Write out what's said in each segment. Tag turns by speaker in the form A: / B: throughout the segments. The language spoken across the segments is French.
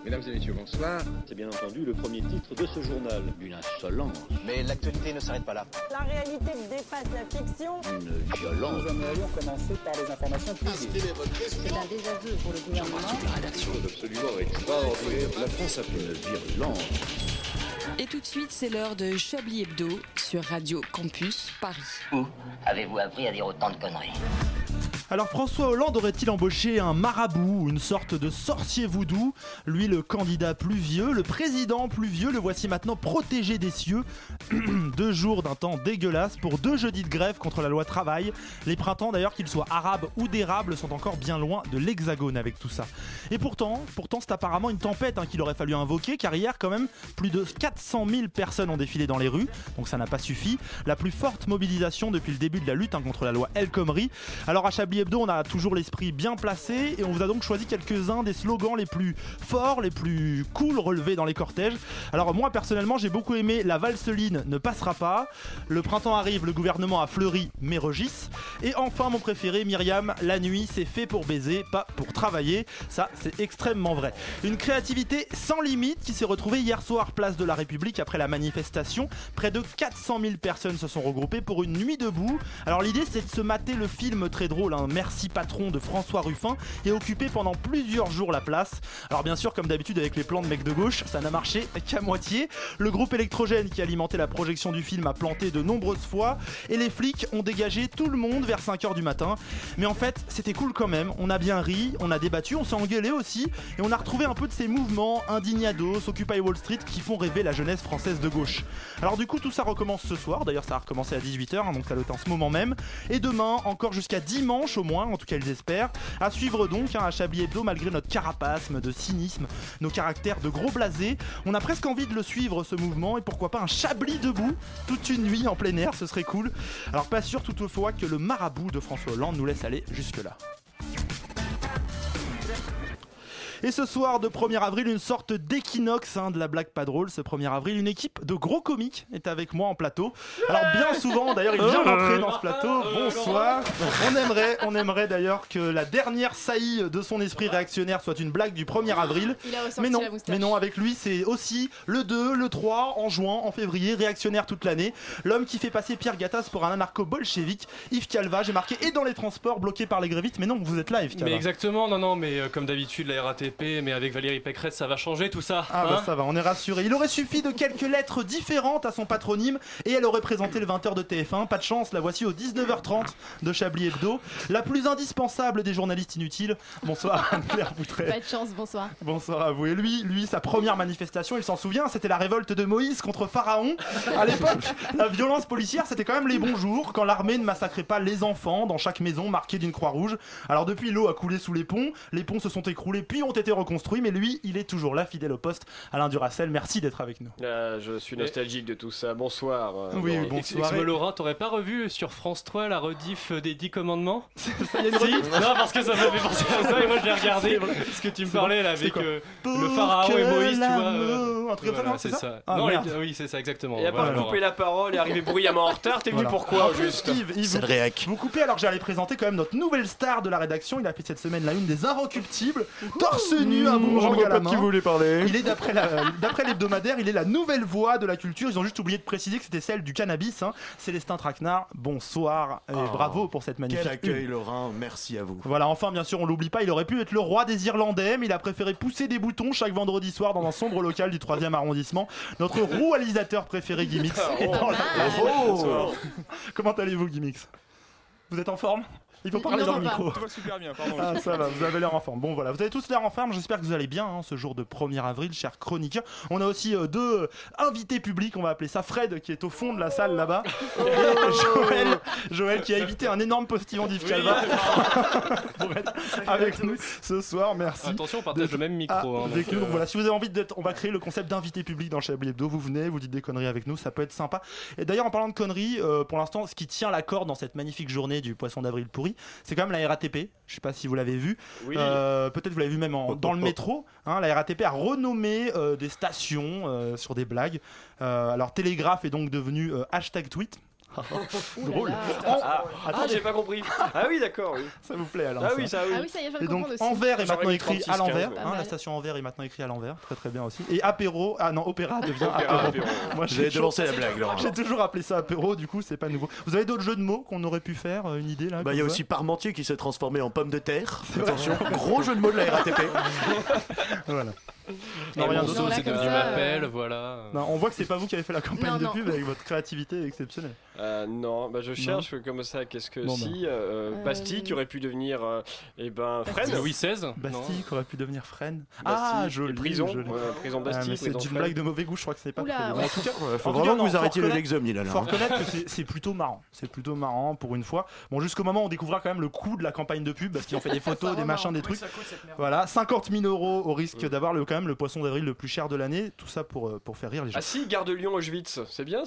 A: Mesdames et messieurs, bonsoir.
B: C'est bien entendu le premier titre de ce journal. Une insolence.
C: Mais l'actualité ne s'arrête pas là.
D: La réalité dépasse la fiction.
B: Une violence.
E: Nous aimerions commencer par les informations privées.
F: C'est un désaveu pour le gouvernement.
B: La rédaction est absolument extraordinaire. La France a fait une virulence.
G: Et tout de suite, c'est l'heure de Chablis Hebdo sur Radio Campus Paris.
H: Où avez-vous appris à dire autant de conneries ?
I: Alors François Hollande aurait-il embauché un marabout, une sorte de sorcier voodoo ? Lui, le candidat plus vieux, le président plus vieux, le voici maintenant protégé des cieux. 2 jours d'un temps dégueulasse pour 2 jeudis de grève contre la loi travail. Les printemps d'ailleurs, qu'ils soient arabes ou d'érable, sont encore bien loin de l'hexagone avec tout ça. Et pourtant c'est apparemment une tempête qu'il aurait fallu invoquer, car hier quand même, plus de 400 000 personnes ont défilé dans les rues, donc ça n'a pas suffi. La plus forte mobilisation depuis le début de la lutte contre la loi El Khomri. Alors à Chablis Hebdo, on a toujours l'esprit bien placé et on vous a donc choisi quelques-uns des slogans les plus forts, les plus cool relevés dans les cortèges. Alors moi personnellement, j'ai beaucoup aimé la valseline ne passera pas, le printemps arrive, le gouvernement a fleuri mais Régis, et enfin mon préféré, Myriam, la nuit c'est fait pour baiser, pas pour travailler. Ça c'est extrêmement vrai. Une créativité sans limite qui s'est retrouvée hier soir place de la République après la manifestation. Près de 400 000 personnes se sont regroupées pour une nuit debout. Alors l'idée c'est de se mater le film très drôle, Merci patron de François Ruffin, et occupé pendant plusieurs jours la place. Alors bien sûr, comme d'habitude avec les plans de mecs de gauche, ça n'a marché qu'à moitié. Le groupe électrogène qui alimentait la projection du film a planté de nombreuses fois et les flics ont dégagé tout le monde vers 5h du matin. Mais en fait, c'était cool quand même, on a bien ri, on a débattu, on s'est engueulé aussi et on a retrouvé un peu de ces mouvements Indignados, Occupy Wall Street qui font rêver la jeunesse française de gauche. Alors du coup, tout ça recommence ce soir, d'ailleurs ça a recommencé à 18h, donc ça doit être en ce moment même, et demain encore jusqu'à dimanche au moins, en tout cas ils espèrent. À suivre donc à Chablis Hebdo, malgré notre carapasme de cynisme, nos caractères de gros blasés. On a presque envie de le suivre ce mouvement, et pourquoi pas un Chablis debout toute une nuit en plein air, ce serait cool. Alors pas sûr toutefois que le marabout de François Hollande nous laisse aller jusque là. Et ce soir de 1er avril, une sorte d'équinoxe de la blague pas drôle. Ce 1er avril, une équipe de gros comiques est avec moi en plateau. Alors bien souvent, d'ailleurs, il vient d'entrer dans ce plateau. Bonsoir. On aimerait d'ailleurs que la dernière saillie de son esprit réactionnaire soit une blague du 1er avril. Mais non, avec lui, c'est aussi le 2, le 3, en juin, en février, réactionnaire toute l'année. L'homme qui fait passer Pierre Gattaz pour un anarcho-bolchevique, Yves Calva. J'ai marqué et dans les transports bloqués par les grévistes. Mais non, vous êtes là, Yves Calva.
J: Mais exactement, mais comme d'habitude, la RATP, mais avec Valérie Pécresse, ça va changer tout ça.
I: Ça va, on est rassuré. Il aurait suffi de quelques lettres différentes à son patronyme et elle aurait présenté le 20h de TF1. Pas de chance, la voici au 19h30 de Chablis Hebdo. La plus indispensable des journalistes inutiles. Bonsoir Anne-Claire Boutret.
F: Pas de chance, bonsoir.
I: Bonsoir à vous. Et lui, sa première manifestation, il s'en souvient, c'était la révolte de Moïse contre Pharaon. À l'époque, la violence policière, c'était quand même les bons jours, quand l'armée ne massacrait pas les enfants dans chaque maison marquée d'une croix rouge. Alors depuis, l'eau a coulé sous les ponts se sont écroulés puis ont été reconstruits. Mais lui, il est toujours là, fidèle au poste. Alain Duracell, merci d'être avec nous.
K: Je suis nostalgique de tout ça. Bonsoir.
I: Oui, bonsoir.
J: Laurent, t'aurais pas revu sur France 3 la rediff des 10 commandements?
I: Ça y est,
J: non, parce que ça m'a fait penser à ça et moi je l'ai regardé. Parce que tu me parlais là avec le pharaon et Moïse, tu vois.
I: Un truc comme ça,
J: c'est ça. Oui, c'est ça, exactement.
K: Il a pas coupé la parole et arrivé bruyamment en retard. T'es venu pourquoi, juste?
I: C'est le réac. Vous coupez, alors j'allais présenter quand même notre nouvelle star de la rédaction. Il a fait cette semaine la une des Inrecuptibles, torse nu, un boomerang à la main.
K: Qui voulait parler.
I: Il est d'après l'hebdomadaire, il est la nouvelle voix de la culture. Ils ont juste oublié de préciser que c'était celle du cannabis. Célestin Traquenard, bonsoir et bravo pour cette magnifique.
L: Quel accueil, Laurent, merci à vous.
I: Voilà, enfin bien sûr on l'oublie pas, il aurait pu être le roi des Irlandais, mais il a préféré pousser des boutons chaque vendredi soir dans un sombre local du 3e arrondissement. Notre réalisateur préféré, Gimmicks, est dans la place. Comment allez-vous, Gimmicks? Vous êtes en forme? Il faut parler dans le micro.
K: Ça va super bien, pardon.
I: Ça va, vous avez l'air en forme. Bon voilà, vous avez tous l'air en forme, j'espère que vous allez bien ce jour de 1er avril, chers chroniqueurs. On a aussi 2 invités publics, on va appeler ça Fred, qui est au fond de la salle là-bas. Et Joël qui a évité un énorme postillon d'Yves Calva pour être avec nous ce soir, merci.
J: Attention, on partage le même micro.
I: Donc voilà, si vous avez envie on va créer le concept d'invité public dans Chablis Hebdo, vous venez, vous dites des conneries avec nous, ça peut être sympa. Et d'ailleurs en parlant de conneries, pour l'instant, ce qui tient la corde dans cette magnifique journée du poisson d'avril pourri, c'est quand même la RATP. Je sais pas si vous l'avez vu.
K: Oui.
I: Peut-être vous l'avez vu même dans le métro. La RATP a renommé des stations sur des blagues. Alors Télégraphe est donc devenu hashtag tweet. Drôle.
K: J'ai pas compris. Ah oui, d'accord. Oui.
I: Ça vous plaît alors?
K: Ah oui, ça.
F: Ah oui, ça y est, je
I: Et donc
F: comprends aussi.
I: Anvers est maintenant
K: mis
I: écrit
K: 36,
I: à l'envers.
K: 15.
I: La station Anvers est maintenant écrit à l'envers. Très très bien aussi. Et apéro, opéra devient apéro. Moi
L: J'ai devancé la blague, Laurent.
I: J'ai toujours appelé ça apéro, du coup c'est pas nouveau. Vous avez d'autres jeux de mots qu'on aurait pu faire, une idée là?
L: Il y a aussi Parmentier qui s'est transformé en pomme de terre. Attention, gros jeu de mots de la RATP.
I: Voilà.
J: Non, rien
F: d'autre.
J: c'est devenu m'appelle, voilà.
I: Non, on voit que c'est pas vous qui avez fait la campagne de
F: Non.
I: pub avec votre créativité exceptionnelle.
K: Non, je cherche comme ça. Qu'est-ce que Bastille qui aurait pu devenir Fresnes.
J: Louis XVI.
I: Bastille qui aurait pu devenir Fresnes.
K: Joli. Prison. Prison Bastille.
I: C'est une blague de mauvais goût, je crois que c'est pas
F: Oula,
I: prévu.
F: ouais.
I: En tout cas,
L: Faut vraiment que vous arrêtiez le Lexomni là.
I: faut reconnaître que c'est plutôt marrant. C'est plutôt marrant pour une fois. Bon, jusqu'au moment où on découvrira quand même le coût de la campagne de pub parce qu'ils ont fait des photos, des machins, des trucs. Voilà, 50 000 € au risque d'avoir quand même le poisson d'avril le plus cher de l'année. Tout ça pour faire rire les gens.
K: Ah si, Gare de Lyon Auschwitz, c'est bien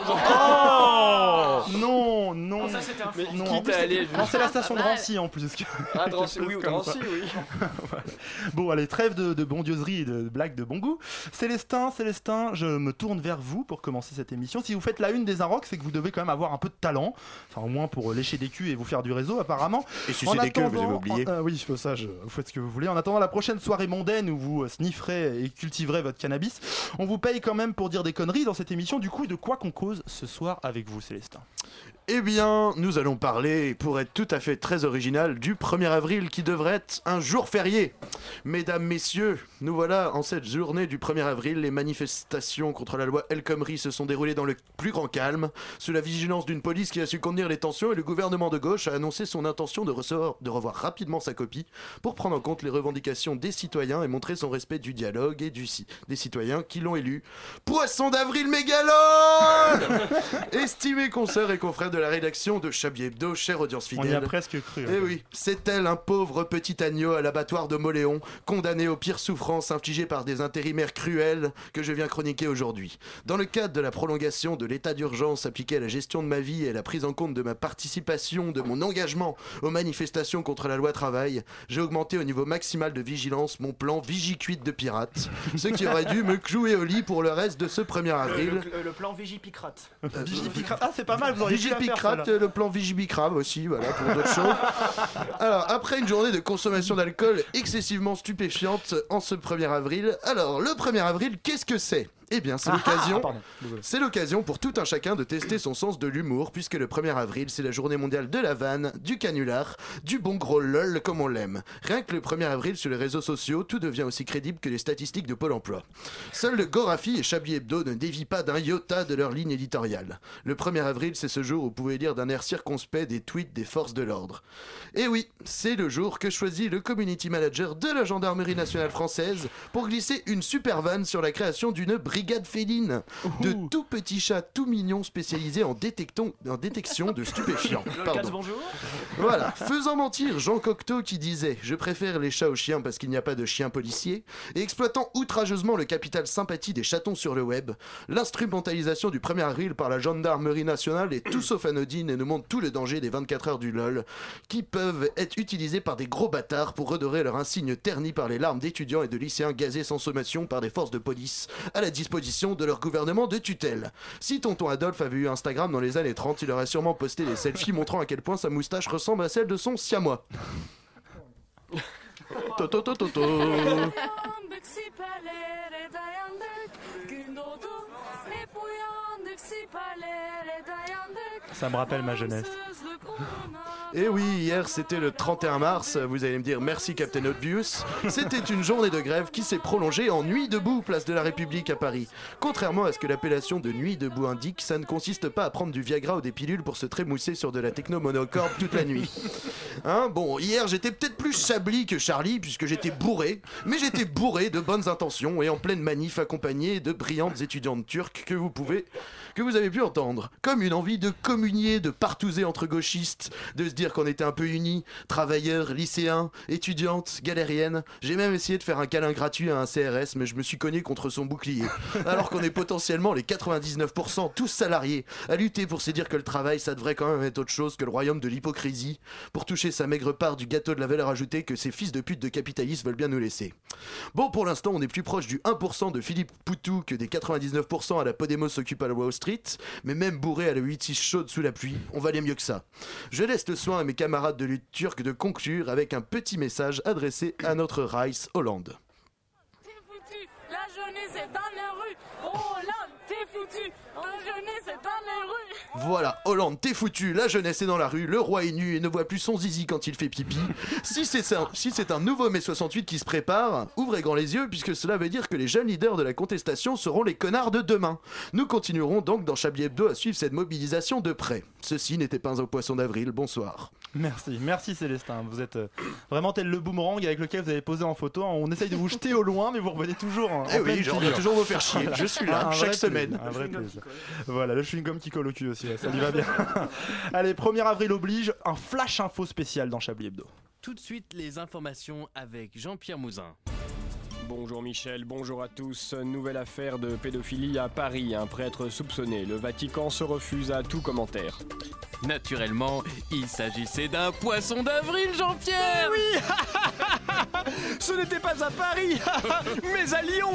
K: ça.
I: Non.
J: Ça c'était un
K: Mais
I: Non,
K: qui
I: en plus,
K: t'a allé
I: non, c'est la station de Drancy en plus.
K: Ah, Drancy, oui, Drancy, oui.
I: Bon, allez, trêve de bondieuserie et de blagues de bon goût. Célestin, je me tourne vers vous pour commencer cette émission. Si vous faites la une des Inrocks, c'est que vous devez quand même avoir un peu de talent. Enfin, au moins pour lécher des culs et vous faire du réseau, apparemment.
L: Et sucer des queues, vous avez oublié.
I: Oui, ça, vous faites ce que vous voulez. En attendant la prochaine soirée mondaine où vous snifferez et cultiverez votre cannabis, on vous paye quand même pour dire des conneries dans cette émission. Du coup, de quoi qu'on cause ce soir avec vous, Célestin?
L: Eh bien, nous allons parler, pour être tout à fait très original, du 1er avril qui devrait être un jour férié. Mesdames, messieurs, nous voilà en cette journée du 1er avril. Les manifestations contre la loi El Khomri se sont déroulées dans le plus grand calme, sous la vigilance d'une police qui a su contenir les tensions, et le gouvernement de gauche a annoncé son intention de revoir rapidement sa copie pour prendre en compte les revendications des citoyens et montrer son respect du dialogue et des citoyens qui l'ont élu. Poisson d'avril mégalone. Estimés consoeurs et confrères de la rédaction de Chablis Hebdo, chère audience fidèle.
I: On y a presque cru.
L: Eh oui, c'est elle, un pauvre petit agneau à l'abattoir de Moléon, condamné aux pires souffrances infligées par des intérimaires cruels que je viens chroniquer aujourd'hui. Dans le cadre de la prolongation de l'état d'urgence appliqué à la gestion de ma vie et la prise en compte de ma participation, de mon engagement aux manifestations contre la loi travail, j'ai augmenté au niveau maximal de vigilance mon plan Vigicuite de pirate, ce qui aurait dû me clouer au lit pour le reste de ce 1er avril.
E: Le plan Vigipicrate.
I: Vigipicrate. Ah, c'est pas mal, vous auriez pu la faire,
L: Vigipicrate, le plan Vigibicrate aussi, voilà, pour d'autres choses. Alors, après une journée de consommation d'alcool excessivement stupéfiante en ce 1er avril, alors, le 1er avril, qu'est-ce que c'est ? Eh bien, c'est l'occasion pour tout un chacun de tester son sens de l'humour, puisque le 1er avril, c'est la journée mondiale de la vanne, du canular, du bon gros lol comme on l'aime. Rien que le 1er avril sur les réseaux sociaux, tout devient aussi crédible que les statistiques de Pôle emploi. Seul le Gorafi et Chablis Hebdo ne dévient pas d'un iota de leur ligne éditoriale. Le 1er avril, c'est ce jour où vous pouvez lire d'un air circonspect des tweets des forces de l'ordre. Et oui, c'est le jour que choisit le community manager de la gendarmerie nationale française pour glisser une super vanne sur la création d'une brigade féline de tout petits chats tout mignons spécialisés en détection de stupéfiants. Pardon.
E: Bonjour.
L: Voilà, faisant mentir Jean Cocteau qui disait « Je préfère les chats aux chiens parce qu'il n'y a pas de chiens policiers » et exploitant outrageusement le capital sympathie des chatons sur le web, l'instrumentalisation du 1er avril par la gendarmerie nationale est tout sauf anodine et nous montre tout le danger des 24 heures du LOL qui peuvent être utilisés par des gros bâtards pour redorer leur insigne terni par les larmes d'étudiants et de lycéens gazés sans sommation par des forces de police à la disposition de leur gouvernement de tutelle. Si tonton Adolphe avait eu Instagram dans les années 30, il aurait sûrement posté des selfies montrant à quel point sa moustache ressemble à celle de son siamois.
I: Ça me rappelle ma jeunesse.
L: Et oui, hier c'était le 31 mars, vous allez me dire merci Captain Obvious. C'était une journée de grève qui s'est prolongée en nuit debout, place de la République à Paris. Contrairement à ce que l'appellation de nuit debout indique, ça ne consiste pas à prendre du Viagra ou des pilules pour se trémousser sur de la techno monocorde toute la nuit. Hein, bon, hier j'étais peut-être plus Chablis que Charlie puisque j'étais bourré, mais j'étais bourré de bonnes intentions et en pleine manif accompagné de brillantes étudiantes turques que vous avez pu entendre. Comme une envie de communier, de partouzer entre gauchistes, de se dire qu'on était un peu unis, travailleurs, lycéens, étudiantes, galériennes. J'ai même essayé de faire un câlin gratuit à un CRS, mais je me suis cogné contre son bouclier. Alors qu'on est potentiellement les 99% tous salariés, à lutter pour se dire que le travail, ça devrait quand même être autre chose que le royaume de l'hypocrisie, pour toucher sa maigre part du gâteau de la valeur ajoutée que ces fils de pute de capitalistes veulent bien nous laisser. Bon, pour l'instant, on est plus proche du 1% de Philippe Poutou que des 99% à la Podemos s'occupe à la Wall Street, mais même bourré à la 8-6 chaude sous la pluie, on valait mieux que ça. Je laisse le soin à mes camarades de lutte turque de conclure avec un petit message adressé à notre Rice Hollande.
A: T'es foutu, la jeunesse est dans les rues. Hollande, t'es foutu, la jeunesse est dans les rues.
L: Voilà, Hollande, t'es foutu, la jeunesse est dans la rue, le roi est nu et ne voit plus son zizi quand il fait pipi. Si c'est un nouveau mai 68 qui se prépare, ouvrez grand les yeux puisque cela veut dire que les jeunes leaders de la contestation seront les connards de demain. Nous continuerons donc dans Chablis Hebdo à suivre cette mobilisation de près. Ceci n'était pas un poisson d'avril, bonsoir.
I: Merci Célestin, vous êtes vraiment tel le boomerang avec lequel vous avez posé en photo, on essaye de vous jeter au loin mais vous revenez toujours en
L: Eh oui, on va toujours vous faire chier, je suis là, chaque semaine.
I: Un vrai plaisir. Voilà, le chewing-gum qui colle au cul aussi, ça lui va bien. Allez, 1er avril oblige, un flash info spécial dans Chablis Hebdo.
M: Tout de suite, les informations avec Jean-Pierre Mouzin.
K: Bonjour Michel, bonjour à tous. Nouvelle affaire de pédophilie à Paris, un prêtre soupçonné. Le Vatican se refuse à tout commentaire.
M: Naturellement, il s'agissait d'un poisson d'avril, Jean-Pierre.
K: Oui. Ce n'était pas à Paris, mais à Lyon.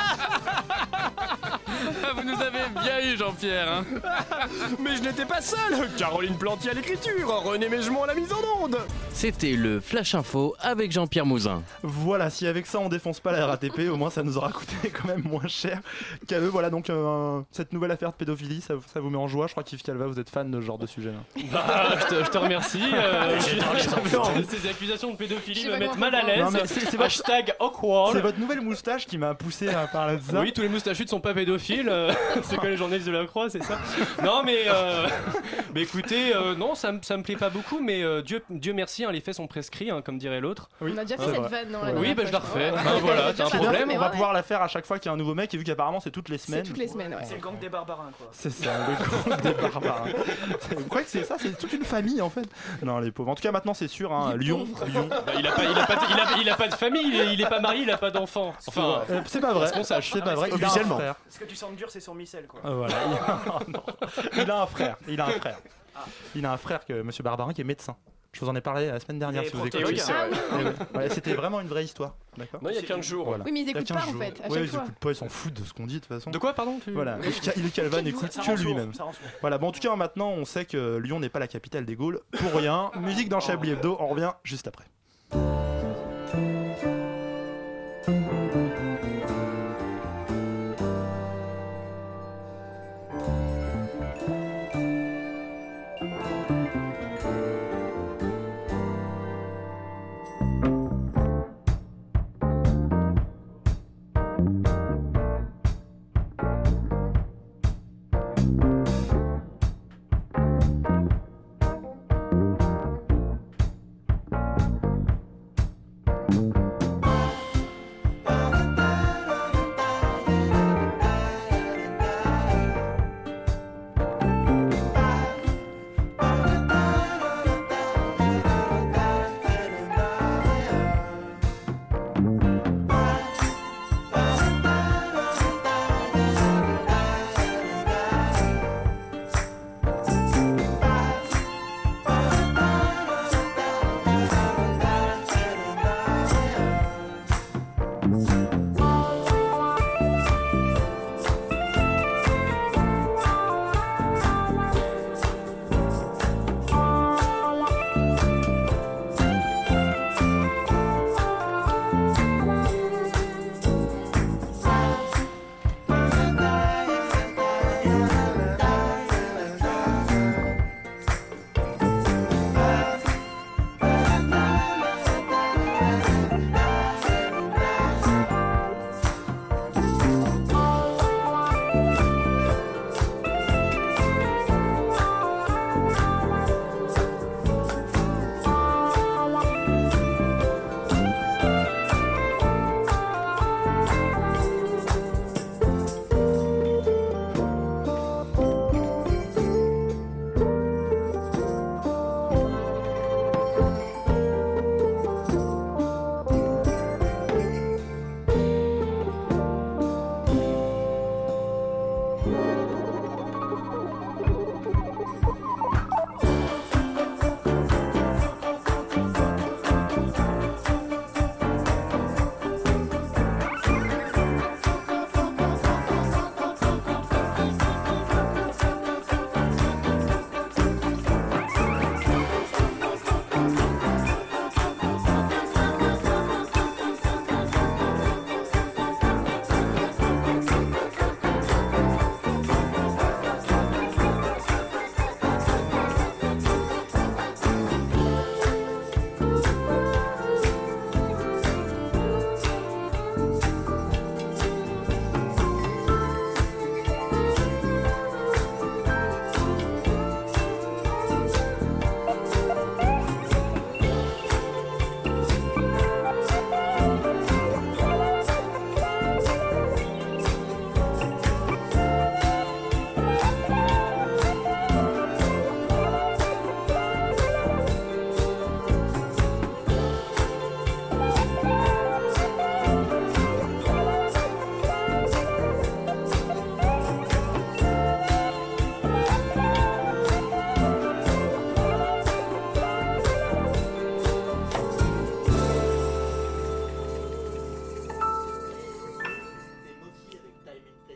M: Vous nous avez bien eu, Jean-Pierre. Hein.
K: Mais je n'étais pas seul. Caroline Plantier à l'écriture, René Meigemont à la mise en onde.
M: C'était le Flash Info avec Jean-Pierre Mouzin.
I: Voilà, si avec ça on défonce pas la RATP, au moins ça nous aura coûté quand même moins cher qu'à eux. Voilà, donc cette nouvelle affaire de pédophilie, ça vous met en joie. Je crois qu'Yves Calva, vous êtes fan de ce genre de sujet là.
J: Bah, je te remercie. Ces accusations de pédophilie me mettent mal à l'aise.
I: C'est
J: Hashtag awkward.
I: C'est votre nouvelle moustache qui m'a poussé à parler de ça.
J: Oui, tous les moustachus ne sont pas pédophiles. C'est que les journalistes de la Croix, c'est ça. Non, mais écoutez, non, ça me plaît pas beaucoup, mais Dieu merci, hein, les faits sont prescrits, hein, comme dirait l'autre.
F: Oui. On a déjà fait cette vanne, non?
J: Oui, bah je la refais. Ben voilà, t'as un problème.
I: On va pouvoir la faire à chaque fois qu'il y a un nouveau mec, et vu qu'apparemment c'est toutes les semaines.
F: C'est toutes les semaines, ouais.
C: C'est le gang des barbarins, quoi.
I: C'est ça, le gang des barbarins. Vous croyez que c'est ça? C'est toute une famille en fait. Non, les pauvres. En tout cas, maintenant c'est sûr, hein, Lyon.
J: Bah, il a pas de famille, il est pas marié, il a pas d'enfant. Enfin,
I: c'est pas vrai.
J: C'est
I: pas vrai.
L: Officiellement.
C: Ce que tu sens dur, c'est son micelle, quoi.
I: Voilà. Il a un frère. Il a un frère que Monsieur Barbarin qui est médecin. Je vous en ai parlé la semaine dernière, si vous écoutez.
K: Oui, c'est vrai.
I: Ouais, c'était vraiment une vraie histoire. D'accord.
K: Non, il y a 15 jours.
I: Voilà.
F: Oui, mais ils écoutent pas en fait, à chaque fois.
I: Ils écoutent pas, ils s'en foutent de ce qu'on dit de toute façon.
J: De quoi, pardon?
I: Voilà. Yves Calva n'écoute que lui-même. Voilà. Bon, en tout cas, maintenant, on sait que Lyon n'est pas la capitale des Gaules pour rien. Musique dans Chablis Hebdo. On revient juste après.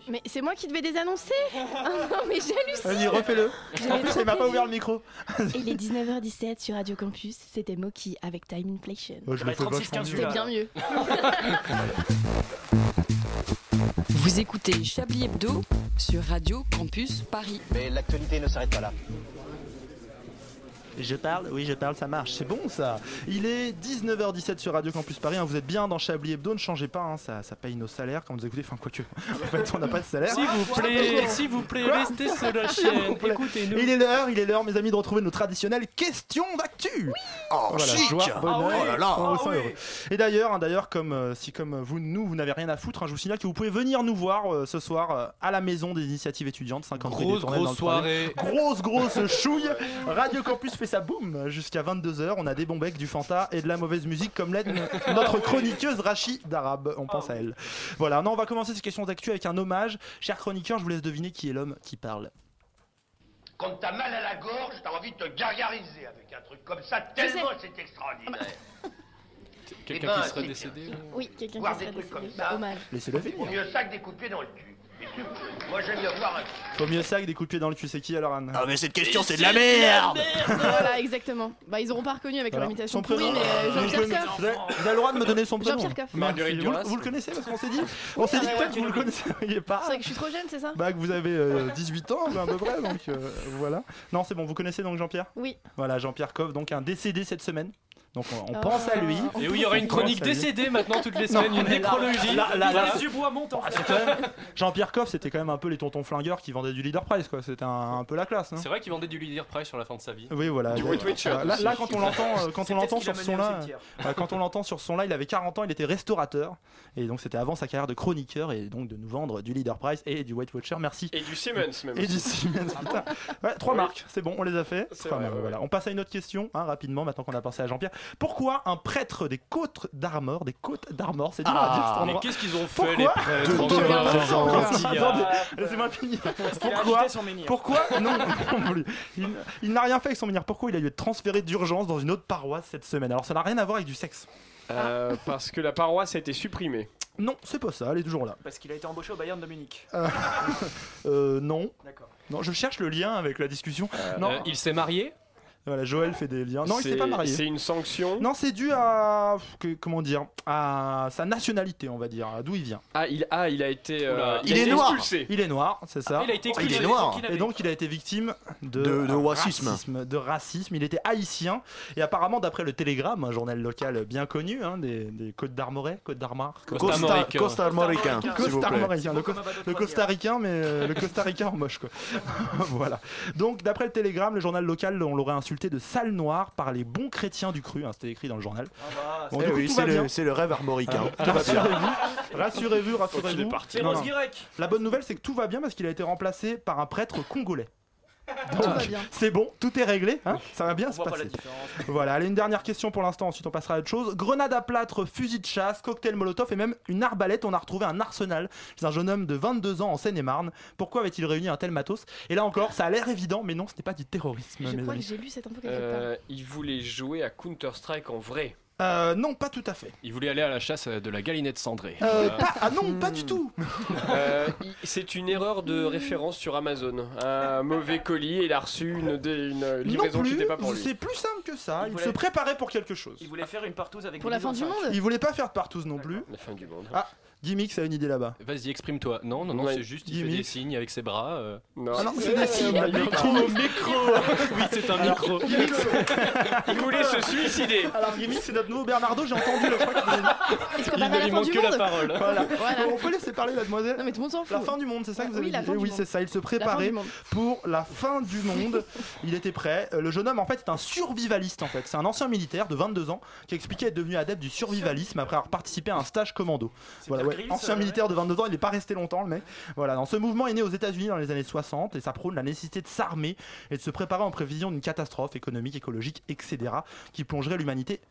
F: Mais c'est moi qui devais les annoncer. Non mais j'hallucine.
I: Vas-y, refais-le. En plus, il m'a pas ouvert le micro.
F: Il est 19h17 sur Radio Campus. C'était Moki avec Time Inflation.
I: Je le fais vachement mieux.
F: C'était bien mieux.
G: Vous écoutez Chablis Hebdo sur Radio Campus Paris.
E: Mais l'actualité ne s'arrête pas là.
I: Je parle, oui je parle, ça marche, c'est bon ça. Il est 19h17 sur Radio Campus Paris, hein, vous êtes bien dans Chablis Hebdo, ne changez pas, hein, ça paye nos salaires quand vous écoutez, enfin quoique, en fait on n'a pas de salaire.
J: S'il vous plaît, restez sur la chaîne, écoutez-nous.
I: Il est l'heure mes amis de retrouver nos traditionnelles questions d'actu. Oui.
L: Oh
I: voilà,
L: chic.
I: joie, bonheur,
L: oh là là.
I: on heureux. Et d'ailleurs, comme vous n'avez rien à foutre, hein, je vous signale que vous pouvez venir nous voir ce soir à la maison des initiatives étudiantes, 50 rue des Tournelles dans le
J: soirée.
I: Grosse chouille. Radio Campus fait ça boum jusqu'à 22h, on a des bons becs, du Fanta et de la mauvaise musique comme l'aide notre chroniqueuse Rachid d'Arabe, on pense à elle. Voilà, non, on va commencer ces questions d'actu avec un hommage. Cher chroniqueur, je vous laisse deviner qui est l'homme qui parle.
N: Quand t'as mal à la gorge, t'as envie de te gargariser avec un truc comme ça, tellement c'est extraordinaire.
J: Quelqu'un qui serait décédé
F: Oui, quelqu'un
N: Voir
F: qui
N: des
F: serait
N: trucs
F: décédé.
N: comme ça.
F: Hommage.
I: Laissez-le finir.
N: Vaut mieux ça que des coups de pied dans le cul. Moi j'aime bien voir un cul.
I: Faut mieux ça que des coups de pied dans le cul, c'est qui alors Anne?
L: Ah mais cette question c'est de la merde.
F: Voilà, exactement. Bah ils auront pas reconnu avec leur imitation pourrie, mais Jean-Pierre Coff.
I: Vous avez le droit de me donner son prénom.
F: Jean-Pierre Coff.
J: Marguerite Duras.
I: Vous le connaissez parce qu'on s'est dit peut-être que vous le connaissez. Il est pas.
F: C'est vrai que je suis trop jeune, c'est ça?
I: Bah que vous avez 18 ans à peu près, donc voilà. Non c'est bon, vous connaissez donc Jean-Pierre?
F: Oui.
I: Voilà, Jean-Pierre Coff, donc un décédé cette semaine. Donc on pense à lui.
J: Et oui, il y aura une chronique décédée maintenant toutes les semaines, une nécrologie.
C: Les yeux bois montent en fait.
I: Jean-Pierre Coff, c'était quand même un peu les tontons flingueurs qui vendaient du Leader Price, quoi. C'était un peu la classe. Hein.
J: C'est vrai qu'il vendait du Leader Price sur la fin de sa vie.
I: Oui, voilà.
K: Du Weight Watcher.
I: Là, quand on l'entend sur ce son-là, il avait 40 ans, il était restaurateur. Et donc c'était avant sa carrière de chroniqueur et donc de nous vendre du Leader Price et du Weight Watcher. Merci.
K: Et du Siemens même.
I: Et du Siemens, putain. Ouais, 3 marques, c'est bon, on les a fait.
K: Vrai,
I: voilà. On passe à une autre question, hein, rapidement, maintenant qu'on a pensé à Jean-Pierre. Pourquoi un prêtre des Côtes d'Armor, c'est dur à dire cet endroit.
J: Mais qu'est-ce qu'ils ont fait
I: Pourquoi
J: les prêtres?
I: Attendez, laissez-moi finir. Pourquoi non, il n'a rien fait avec son menhir. Pourquoi il a dû être transféré d'urgence dans une autre paroisse cette semaine? Alors ça n'a rien à voir avec du sexe.
K: Parce que la paroisse a été supprimée.
I: Non, c'est pas ça, elle est toujours là.
C: Parce qu'il a été embauché au Bayern de Munich.
I: Non.
C: D'accord.
I: Non, je cherche le lien avec la discussion. Non.
J: Il s'est marié?
I: Voilà, Joël fait des liens. Non, il s'est pas marié.
K: C'est une sanction.
I: Non, c'est dû à à sa nationalité, on va dire, d'où il vient.
K: Il a été
L: il est noir.
K: Expulsé.
I: Il est noir, c'est ça.
J: Il a été expulsé.
L: Il est noir.
I: Et donc il a été victime
L: de racisme.
I: De racisme. Il était haïtien et apparemment d'après le Télégramme, un journal local bien connu, hein, des Côtes d'Armor.
L: Costa-Armoricain.
I: Le costaricain, mais le costaricain en moche quoi. Voilà. Donc d'après le Télégramme, le journal local, on l'aurait insulté de sale noire par les bons chrétiens du cru, hein, c'était écrit dans le journal. Bon,
L: oui, c'est le rêve armoricain.
I: Rassurez-vous.
L: Non.
I: La bonne nouvelle, c'est que tout va bien parce qu'il a été remplacé par un prêtre congolais.
F: Tout va bien.
I: C'est bon, tout est réglé, hein, ça va bien se passer. Voilà, allez, une dernière question pour l'instant, ensuite on passera à autre chose. Grenade à plâtre, fusil de chasse, cocktail molotov et même une arbalète. On a retrouvé un arsenal chez un jeune homme de 22 ans en Seine-et-Marne. Pourquoi avait-il réuni un tel matos? Et là encore, ça a l'air évident, mais non, ce n'est pas du terrorisme.
F: Je crois que j'ai lu cette info quelque part.
K: Il voulait jouer à Counter-Strike en vrai.
I: Non, pas tout à fait.
J: Il voulait aller à la chasse de la galinette cendrée.
I: Pas du tout.
K: C'est une erreur de référence sur Amazon. Un mauvais colis, il a reçu une livraison qui n'était pas pour lui.
I: C'est plus simple que ça. Il se préparait pour quelque chose.
C: Il voulait faire une partouze avec
F: pour la fin du monde.
I: Il voulait pas faire de partouze non plus.
K: La fin du monde.
I: Ah, Gimmick a une idée là-bas.
J: Vas-y, exprime-toi. Non, c'est juste il fait des signes avec ses bras.
K: Non,
I: c'est des signes.
J: Micro. Oui, c'est un micro.
K: Il voulait se suicider.
I: Alors Gimmick, c'est notre nouveau Bernardo, j'ai entendu le
F: Il
J: lui manque que la parole.
I: Voilà. On peut laisser parler la demoiselle.
F: Non mais tout le monde s'en fout.
I: La fin du monde, c'est ça que vous avez dit?
F: Oui,
I: c'est ça. Il se préparait pour la fin du monde. Il était prêt. Le jeune homme, en fait, est un survivaliste. En fait, c'est un ancien militaire de 22 ans qui a expliqué être devenu adepte du survivalisme après avoir participé à un stage commando. Voilà, ancien militaire de 22 ans, il n'est pas resté longtemps, le mec. Voilà. Dans ce mouvement est né aux États-Unis dans les années 60 et ça prône la nécessité de s'armer et de se préparer en prévision d'une catastrophe économique, écologique, etc. qui plongerait l'humanité dans le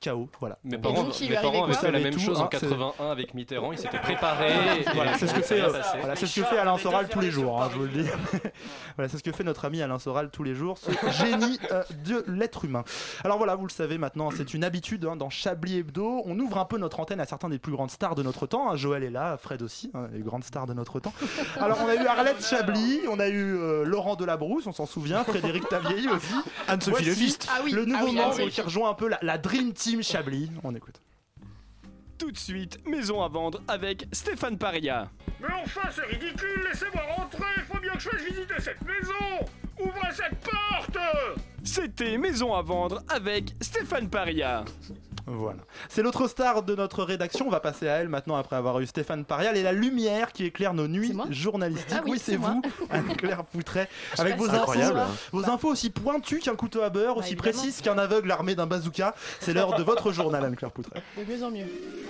I: chaos. Voilà.
J: Mes parents avaient fait la même chose en 81 avec Mitterrand, ils s'étaient préparés.
I: Voilà, c'est ce que fait Alain Soral tous les jours, je vous le dis. Voilà, c'est ce que fait notre ami Alain Soral tous les jours, ce génie de l'être humain. Alors voilà, vous le savez maintenant, c'est une habitude dans Chablis Hebdo. On ouvre un peu notre antenne à certains des plus grandes stars de notre temps. Joël est là, Fred aussi, les grandes stars de notre temps. Alors on a eu Arlette Chablis, on a eu Laurent Delabrousse, on s'en souvient, Frédéric Tavieilli aussi.
L: Anne-Sophie Leviste.
I: Le nouveau membre qui rejoint un peu la Dream Team Chablis. On écoute.
K: Tout de suite, maison à vendre avec Stéphane Paria.
N: Mais enfin, c'est ridicule, laissez-moi rentrer, il faut bien que je fasse visiter cette maison. Ouvrez cette porte.
K: C'était Maison à vendre avec Stéphane Paria.
I: Voilà. C'est l'autre star de notre rédaction. On va passer à elle maintenant après avoir eu Stéphane Paria. Elle est la lumière qui éclaire nos nuits journalistiques.
F: Oui,
I: c'est vous, Anne-Claire Poutret, avec vos infos aussi pointues qu'un couteau à beurre, aussi précises qu'un aveugle armé d'un bazooka. C'est l'heure de votre journal, Anne-Claire Poutret.
F: De mieux en mieux.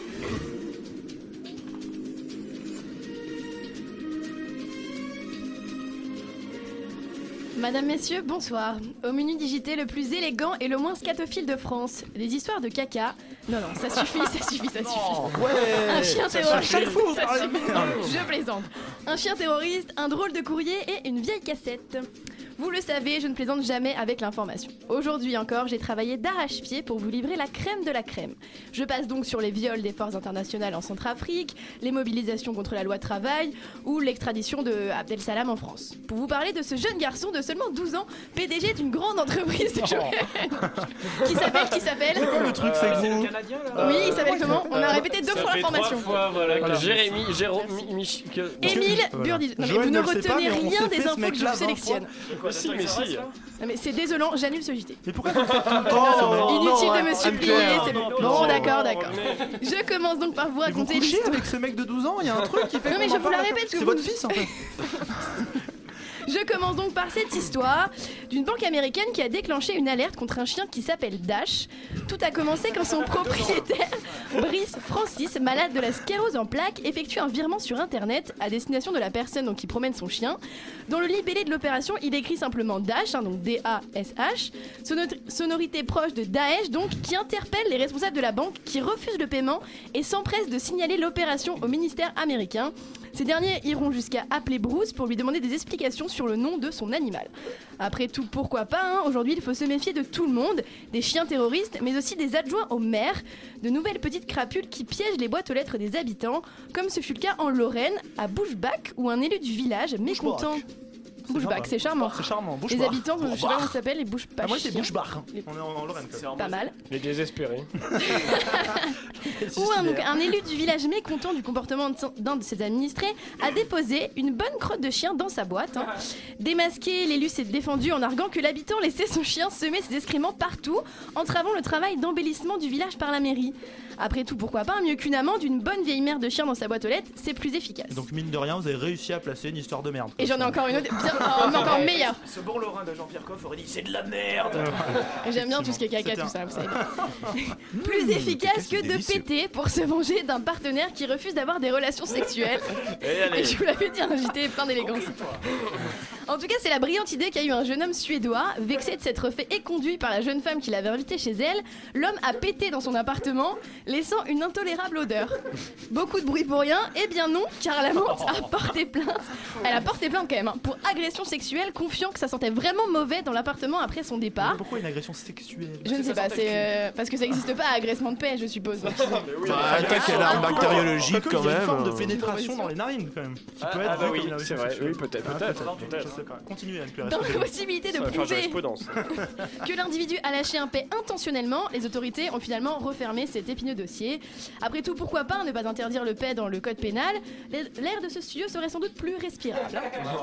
F: Madame, messieurs, bonsoir. Au menu digité le plus élégant et le moins scatophile de France. Des histoires de caca. Non, ça suffit.
I: Ouais,
F: un chien terroriste.
I: Chaque fois,
F: Je plaisante. Un chien terroriste, un drôle de courrier et une vieille cassette. Vous le savez, je ne plaisante jamais avec l'information. Aujourd'hui encore, j'ai travaillé d'arrache-pied pour vous livrer la crème de la crème. Je passe donc sur les viols des forces internationales en Centrafrique, les mobilisations contre la loi travail ou l'extradition de Abdel Salam en France. Pour vous parler de ce jeune garçon de seulement 12 ans, PDG d'une grande entreprise de qui s'appelle
I: C'est quoi le truc, c'est que vous...
F: Oui, il s'appelle comment? On a répété 2 fois l'information. Émile Burdis. Non mais vous ne retenez rien des infos que je vous sélectionne.
J: Mais si.
F: Mais c'est désolant, j'annule ce JT.
I: Mais pourquoi vous faites tout le temps
F: Inutile de me supplier, c'est bon. Bon, d'accord. Je commence donc par vous raconter l'histoire.
I: Avec ce mec de 12 ans, il y a un truc qui fait.
F: Non mais je vous la répète.
I: C'est votre fils en fait.
F: Je commence donc par cette histoire d'une banque américaine qui a déclenché une alerte contre un chien qui s'appelle Dash. Tout a commencé quand son propriétaire, Brice Francis, malade de la sclérose en plaques, effectue un virement sur internet à destination de la personne donc, qui promène son chien. Dans le libellé de l'opération, il écrit simplement Dash, donc D-A-S-H, sonorité proche de Daesh, donc, qui interpelle les responsables de la banque qui refusent le paiement et s'empressent de signaler l'opération au ministère américain. Ces derniers iront jusqu'à appeler Bruce pour lui demander des explications sur le nom de son animal. Après tout, pourquoi pas, Aujourd'hui, il faut se méfier de tout le monde, des chiens terroristes, mais aussi des adjoints au maire, de nouvelles petites crapules qui piègent les boîtes aux lettres des habitants, comme ce fut le cas en Lorraine, à Bushback, où un élu du village, mécontent... Bushback, c'est charmant.
I: C'est charmant.
F: Les habitants, je sais pas comment ça s'appelle, les Bushback.
I: Moi, c'est Bushback. On est en Lorraine.
F: Pas mal.
K: Les désespérés.
F: Ou un élu du village mécontent du comportement d'un de ses administrés a déposé une bonne crotte de chien dans sa boîte. Démasqué, l'élu s'est défendu en arguant que l'habitant laissait son chien semer ses excréments partout, entravant le travail d'embellissement du village par la mairie. Après tout, pourquoi pas, mieux qu'une amende, une bonne vieille mère de chien dans sa boîte aux lettres, c'est plus efficace.
I: Donc mine de rien, vous avez réussi à placer une histoire de merde.
F: Et j'en ai encore une autre, encore meilleure.
C: Ce bon Lorrain de Jean-Pierre Coff aurait dit c'est de la merde.
F: J'aime bien tout ce qui est caca, tout ça, vous savez. Plus efficace que de péter pour se venger d'un partenaire qui refuse d'avoir des relations sexuelles. Et je vous l'avais dit, j'étais plein d'élégance. En tout cas, c'est la brillante idée qu'a eu un jeune homme suédois, vexé de s'être fait éconduit par la jeune femme qui l'avait invité chez elle. L'homme a pété dans son appartement, laissant une intolérable odeur. Beaucoup de bruit pour rien? Eh bien non, car l'amante a porté plainte. Elle a porté plainte quand même, pour agression sexuelle, confiant que ça sentait vraiment mauvais dans l'appartement après son départ.
I: Mais pourquoi une agression sexuelle?
F: Je ne sais pas, c'est parce que ça n'existe pas, agressement de paix, je suppose.
L: Attaque à l'arme bactériologique quand même.
I: Il y a une forme de pénétration dans les narines quand même. Qui peut être
K: oui, c'est vrai, oui, peut-être.
I: Continuez à
F: dans la possibilité de prouver que l'individu a lâché un paix intentionnellement, les autorités ont finalement refermé cet épineux dossier. Après tout, pourquoi pas ne pas interdire le paix dans le code pénal? L'air de ce studio serait sans doute plus respirable.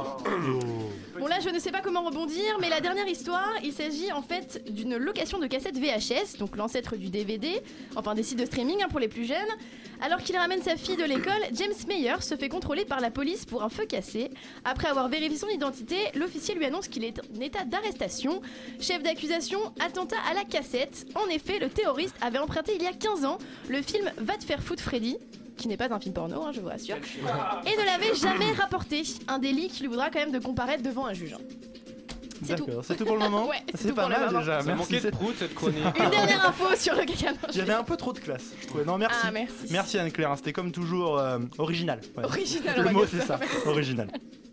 F: Bon là, je ne sais pas comment rebondir, mais la dernière histoire, il s'agit en fait d'une location de cassettes VHS, donc l'ancêtre du DVD, enfin des sites de streaming pour les plus jeunes. Alors qu'il ramène sa fille de l'école, James Mayer se fait contrôler par la police pour un feu cassé. Après avoir vérifié son identité, l'officier lui annonce qu'il est en état d'arrestation. Chef d'accusation, attentat à la cassette. En effet, le terroriste avait emprunté il y a 15 ans le film Va te faire foutre Freddy, qui n'est pas un film porno, je vous rassure, et ne l'avait jamais rapporté. Un délit qui lui voudra quand même de comparaître devant un juge. C'est tout.
I: D'accord, c'est tout pour le moment.
F: Ouais,
I: c'est pas mal déjà.
J: Ça manquait de prout cette chronique.
F: Une dernière info sur le caca mangé.
I: J'avais un peu trop de classe, je trouvais. Non, merci.
F: Ah, merci.
I: Merci Anne-Claire, c'était comme toujours original. Ouais.
F: Original,
I: Le
F: on va
I: mot
F: dire
I: c'est ça,
F: merci.
I: original.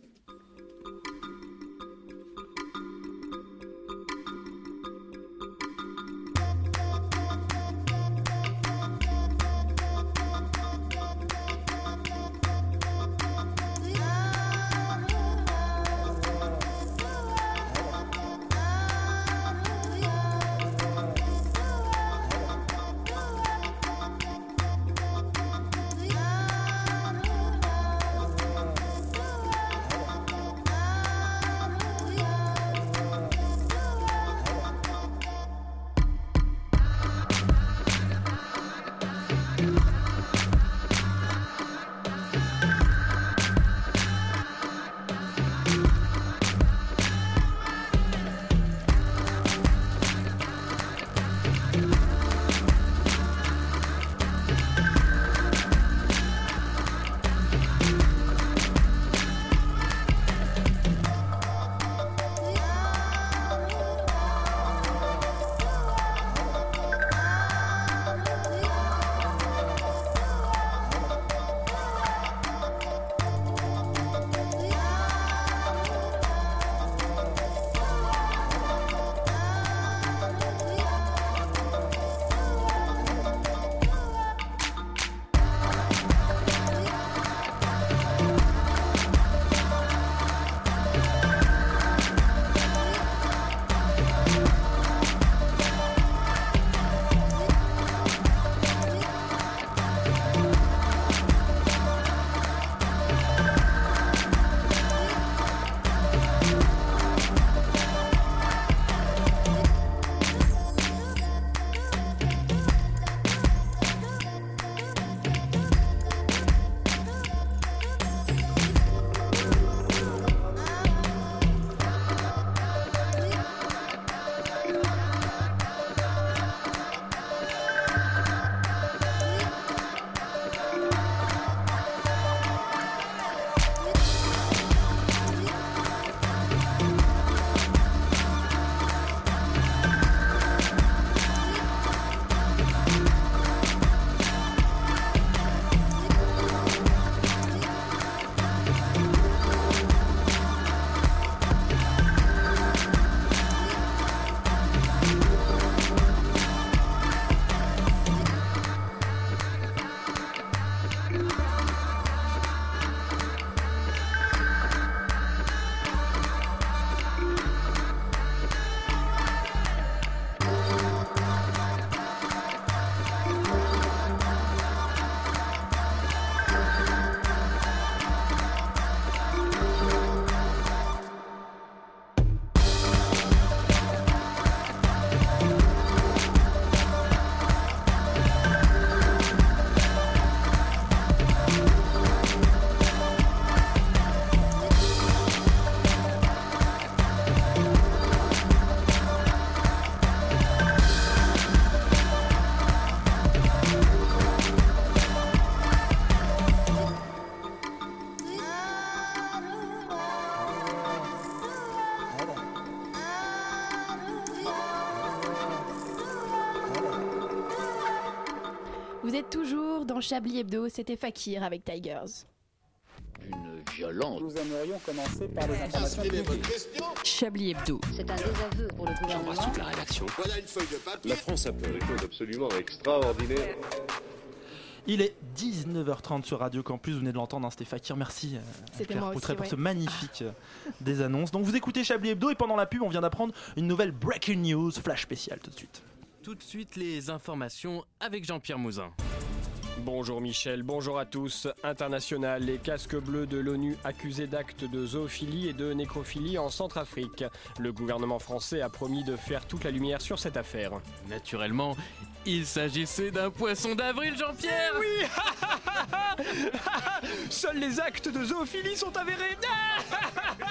F: Vous êtes toujours dans Chablis Hebdo, c'était Fakir avec Tigers.
B: Une violence.
E: Nous aimerions commencer par les informations publiques.
G: Chablis Hebdo.
D: C'est un désaveu pour le gouvernement.
M: J'embrasse toute la rédaction.
B: Voilà une feuille de papier. La France a fait des choses absolument extraordinaires.
I: Il est 19h30 sur Radio Campus, vous venez de l'entendre, hein, c'était Fakir, merci Claire Poutret pour ce magnifique des annonces. Donc vous écoutez Chablis Hebdo et pendant la pub on vient d'apprendre une nouvelle breaking news, flash spécial tout de suite.
M: Tout de suite les informations avec Jean-Pierre Mouzin.
K: Bonjour Michel, bonjour à tous. International, les casques bleus de l'ONU accusés d'actes de zoophilie et de nécrophilie en Centrafrique. Le gouvernement français a promis de faire toute la lumière sur cette affaire.
M: Naturellement, il s'agissait d'un poisson d'avril, Jean-Pierre.
C: Oui. Seuls les actes de zoophilie sont avérés.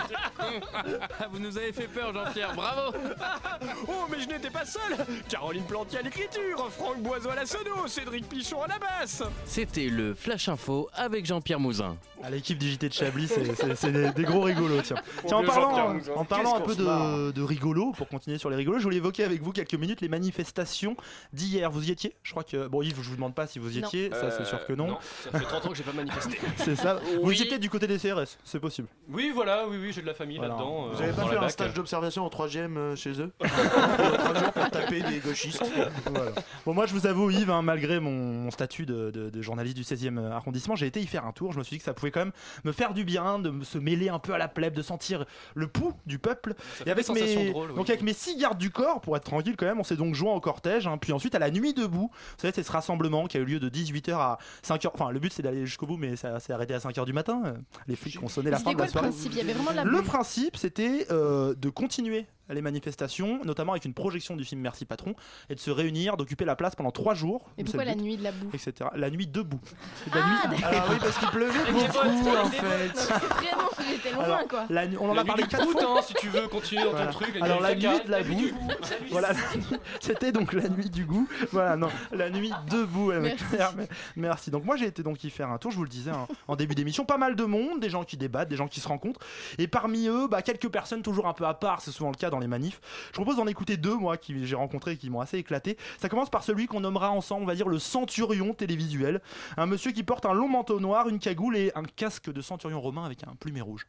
M: Vous nous avez fait peur, Jean-Pierre, bravo.
K: Oh, mais je n'étais pas seul. Caroline Plantier à l'écriture, Franck Boiseau à la sono, Cédric Pichon à la basse.
M: C'était le Flash Info avec Jean-Pierre Mouzin.
I: À l'équipe du JT de Chablis, c'est des gros rigolos. Tiens, en parlant un peu de rigolo, pour continuer sur les rigolos, je voulais évoquer avec vous quelques minutes les manifestations d'hier. Vous y étiez ? Je crois que... Bon, Yves, je vous demande pas si vous y étiez, ça c'est sûr que non.
J: Non, ça fait 30 ans que j'ai pas manifesté.
I: C'est ça. Vous étiez peut-être du côté des CRS, c'est possible.
J: Oui, voilà, oui, j'ai de la famille là-dedans.
L: Vous avez pas fait un stage d'observation en 3ème chez eux pour taper des gauchistes.
I: Voilà. Bon, moi je vous avoue, Yves, malgré mon statut de journaliste du 16e arrondissement, j'ai été y faire un tour. Je me suis dit que ça pouvait quand même me faire du bien, de se mêler un peu à la plèbe, de sentir le pouls du peuple. Et avec avec mes 6 gardes du corps, pour être tranquille quand même, on s'est donc joint au cortège, puis ensuite à la nuit debout. Vous savez, c'est ce rassemblement qui a eu lieu de 18h à 5h. Enfin, le but c'est d'aller jusqu'au bout, mais ça s'est arrêté à 5h du matin. Les flics ont sonné la fin de la soirée.
F: Il y avait vraiment
I: le principe, c'était de continuer les manifestations, notamment avec une projection du film Merci Patron, et de se réunir, d'occuper la place pendant 3 jours.
F: Et pourquoi la nuit de la boue,
I: etc. La nuit debout.
L: Alors oui, parce qu'il pleuvait beaucoup en fait.
F: Vraiment, j'étais loin quoi.
I: On en a parlé 4 fois.
J: Si tu veux continuer dans ton truc.
I: Alors la nuit de la boue. Voilà, c'était donc la nuit du goût. Voilà, non, la nuit debout. Merci. Donc moi j'ai été donc y faire un tour, je vous le disais en début d'émission, pas mal de monde, des gens qui débattent, des gens qui se rencontrent, et parmi eux, quelques personnes toujours un peu à part, c'est souvent le cas dans les manifs. Je propose d'en écouter 2, moi, qui j'ai rencontrés et qui m'ont assez éclaté. Ça commence par celui qu'on nommera ensemble, on va dire le centurion télévisuel. Un monsieur qui porte un long manteau noir, une cagoule et un casque de centurion romain avec un plumet rouge.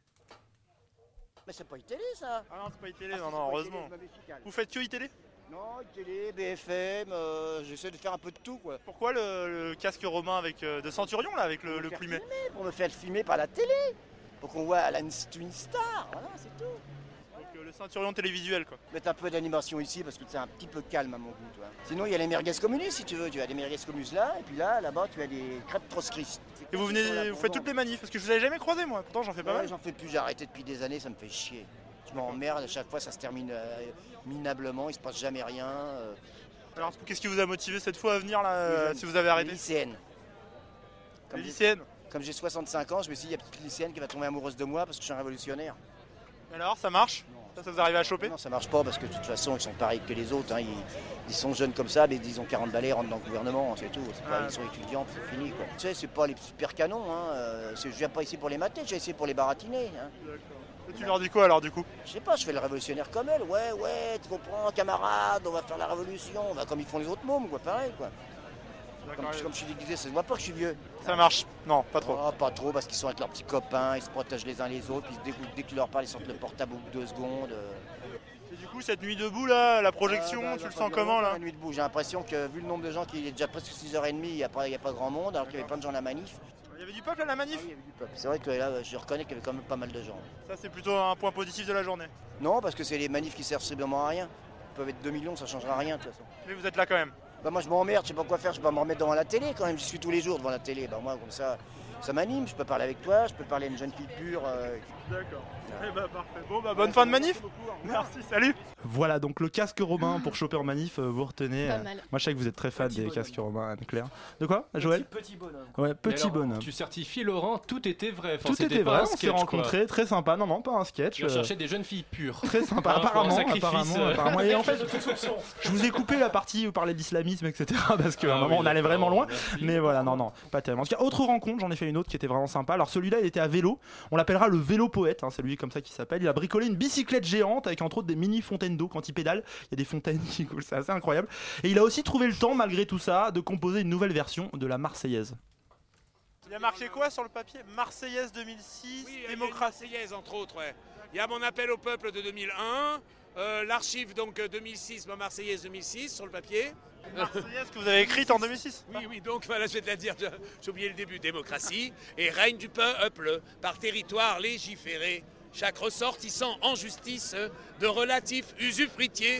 O: Mais c'est pas iTélé ça.
P: Ah non, c'est pas iTélé, non, heureusement. Vous faites que iTélé ?
O: Non, iTélé, BFM, j'essaie de faire un peu de tout quoi.
P: Pourquoi le casque romain avec de centurion là, avec le plumet ?
O: Pour me faire filmer par la télé. Pour qu'on voit une star, voilà, c'est tout.
P: Le centurion télévisuel quoi.
O: Mettre un peu d'animation ici parce que c'est un petit peu calme à mon goût, toi. Sinon il y a les merguez communistes si tu veux, tu as des merguez communistes là, et puis là-bas tu as des crêpes trotskistes.
P: Et vous faites toutes les manifs, parce que je vous avais jamais croisé moi, pourtant j'en fais pas mal.
O: J'en fais plus, j'ai arrêté depuis des années, ça me fait chier. Je m'emmerde, à chaque fois ça se termine minablement, il se passe jamais rien.
P: Alors qu'est-ce qui vous a motivé cette fois à venir là, si vous avez arrêté ?
O: Les lycéennes.
P: Les lycéennes ?
O: Comme j'ai 65 ans, je me suis dit, il y a petite lycéenne qui va tomber amoureuse de moi parce que je suis un révolutionnaire.
P: Alors, ça marche ? Ça vous arrive à choper ?
O: Non, ça marche pas parce que de toute façon, ils sont pareils que les autres. Ils sont jeunes comme ça, mais ils ont 40 balais, rentrent dans le gouvernement, c'est tout. Ils sont étudiants, c'est fini. Quoi. Tu sais, c'est pas les super canons. Je viens pas ici pour les mater, je viens ici pour les baratiner.
P: D'accord. Et tu leur dis quoi alors du coup ?
O: Je sais pas, je fais le révolutionnaire comme elle. Ouais, tu comprends, camarade, on va faire la révolution. On va comme ils font les autres mômes, quoi, pareil, quoi. Comme je suis déguisé, ça se voit pas que je suis vieux.
P: Ça marche ? Non, pas trop.
O: Oh, pas trop, parce qu'ils sont avec leurs petits copains, ils se protègent les uns les autres, puis dès que tu leur parles, ils sortent le portable au bout de 2 secondes.
P: Et du coup, cette nuit debout là, la projection, tu le sens comment là ?
O: La nuit debout, j'ai l'impression que vu le nombre de gens qu'il est déjà presque 6h30, il n'y a pas grand monde, alors qu'il y avait plein de gens à la manif.
P: Il y avait du peuple à la manif ?
O: Oui, il y avait du peuple. C'est vrai que là, je reconnais qu'il y avait quand même pas mal de gens.
P: Ça, c'est plutôt un point positif de la journée ?
O: Non, parce que c'est les manifs qui servent strictement à rien. Ils peuvent être 2 millions, ça changera rien de toute façon.
P: Mais vous êtes là quand même ?
O: Bah moi je m'emmerde, je sais pas quoi faire, je peux pas me remettre devant la télé quand même, j'y suis tous les jours devant la télé. Bah moi comme ça m'anime, je peux parler avec toi, je peux parler à une jeune fille pure.
P: D'accord. Eh bah parfait. Bon bah bonne fin de manif. Merci, salut.
I: Voilà donc le casque romain pour choper en manif, vous retenez.
F: Pas mal.
I: Moi je sais que vous êtes très fan des casques romains, Anne-Claire. De quoi, Joël ?
J: Petit bonhomme.
I: Ouais, petit bonhomme.
J: Tu certifies Laurent, tout était vrai.
I: Tout était vrai, on s'est rencontrés, très sympa. Non, pas un sketch.
J: On cherchait des jeunes filles pures.
I: Très sympa, apparemment. Et en fait,
J: fait,
I: je vous ai coupé la partie où parlait de l'islamisme, etc. Parce qu'à un moment on allait vraiment loin. Mais voilà, non, pas tellement. En tout cas, autre rencontre, j'en ai fait une autre qui était vraiment sympa. Alors celui-là, il était à vélo. On l'appellera le vélo poète, c'est lui comme ça qu'il s'appelle. Il a bricolé une bicyclette géante avec entre autres des mini fontaines d'eau quand il pédale. Il y a des fontaines qui coulent, c'est assez incroyable. Et il a aussi trouvé le temps, malgré tout ça, de composer une nouvelle version de la Marseillaise.
P: Il a marqué quoi sur le papier ? Marseillaise 2006,
Q: oui,
P: démocratie.
Q: Marseillaise entre autres, ouais. Il y a mon appel au peuple de 2001, l'archive donc 2006, ma Marseillaise 2006 sur le papier.
P: Marseillaise que vous avez écrite en 2006.
Q: Oui, donc voilà, je vais te la dire, j'ai oublié le début. Démocratie et règne du peuple par territoire légiféré. Chaque ressortissant en justice de relatifs usufruitiers,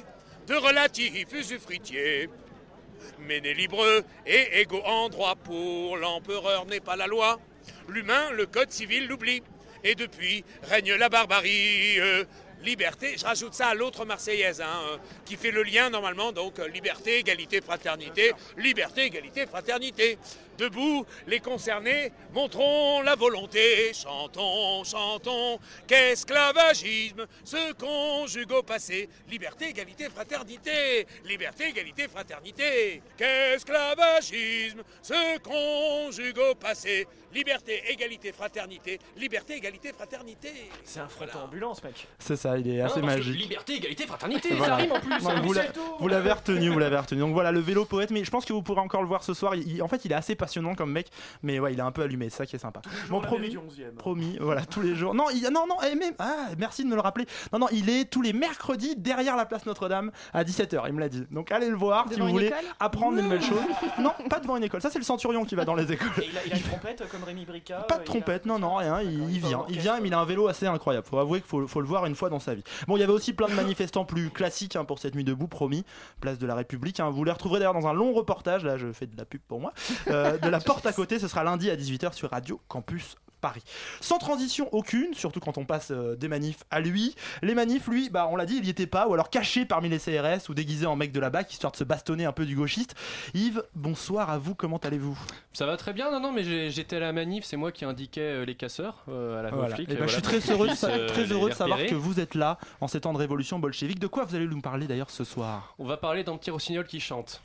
Q: Mais né libre et égaux en droit pour l'empereur n'est pas la loi. L'humain, le code civil l'oublie. Et depuis règne la barbarie. Liberté, je rajoute ça à l'autre Marseillaise, qui fait le lien normalement, donc liberté, égalité, fraternité, liberté, égalité, fraternité. Debout, les concernés montrons la volonté. Chantons, chantons, qu'esclavagisme se conjugue au passé. Liberté, égalité, fraternité. Liberté, égalité, fraternité. Qu'esclavagisme se conjugue au passé. Liberté, égalité, fraternité. Liberté, égalité, fraternité.
C: C'est un front ambulance, mec.
I: C'est ça, il est assez magique.
J: Liberté, égalité, fraternité,
I: Voilà.
J: ça rime en plus.
I: Non, vous l'avez retenu, Donc voilà, le vélo poète, mais je pense que vous pourrez encore le voir ce soir. En fait, il est assez passionnant comme mec, mais ouais, il est un peu allumé, c'est ça qui est sympa. Bon, promis, voilà, tous les jours. Non, merci de me le rappeler. Non, il est tous les mercredis derrière la place Notre-Dame à 17h, il me l'a dit. Donc allez le voir si vous voulez apprendre des nouvelles choses. Non, pas devant une école, ça c'est le centurion qui va dans les écoles.
C: Et il a une trompette comme Rémi Brica.
I: Pas de trompette, non, rien, il vient, mais il a un vélo assez incroyable. Faut avouer qu'il faut le voir une fois dans sa vie. Bon, il y avait aussi plein de manifestants plus classiques pour cette nuit debout, promis, place de la République. Vous les retrouverez d'ailleurs dans un long reportage, là je fais de la pub pour moi, de la porte à côté, ce sera lundi à 18h sur Radio Campus Paris. Sans transition aucune, surtout quand on passe des manifs à lui. Les manifs, lui, on l'a dit, il y était pas, ou alors caché parmi les CRS ou déguisé en mec de la BAC, histoire de se bastonner un peu du gauchiste. Yves, bonsoir à vous, comment allez-vous ?
J: Ça va très bien, non, mais j'étais à la manif, c'est moi qui indiquais les casseurs à la flic.
I: Je suis très heureux de savoir que vous êtes là en ces temps de révolution bolchevique. De quoi vous allez nous parler d'ailleurs ce soir ?
J: On va parler d'un petit rossignol qui chante.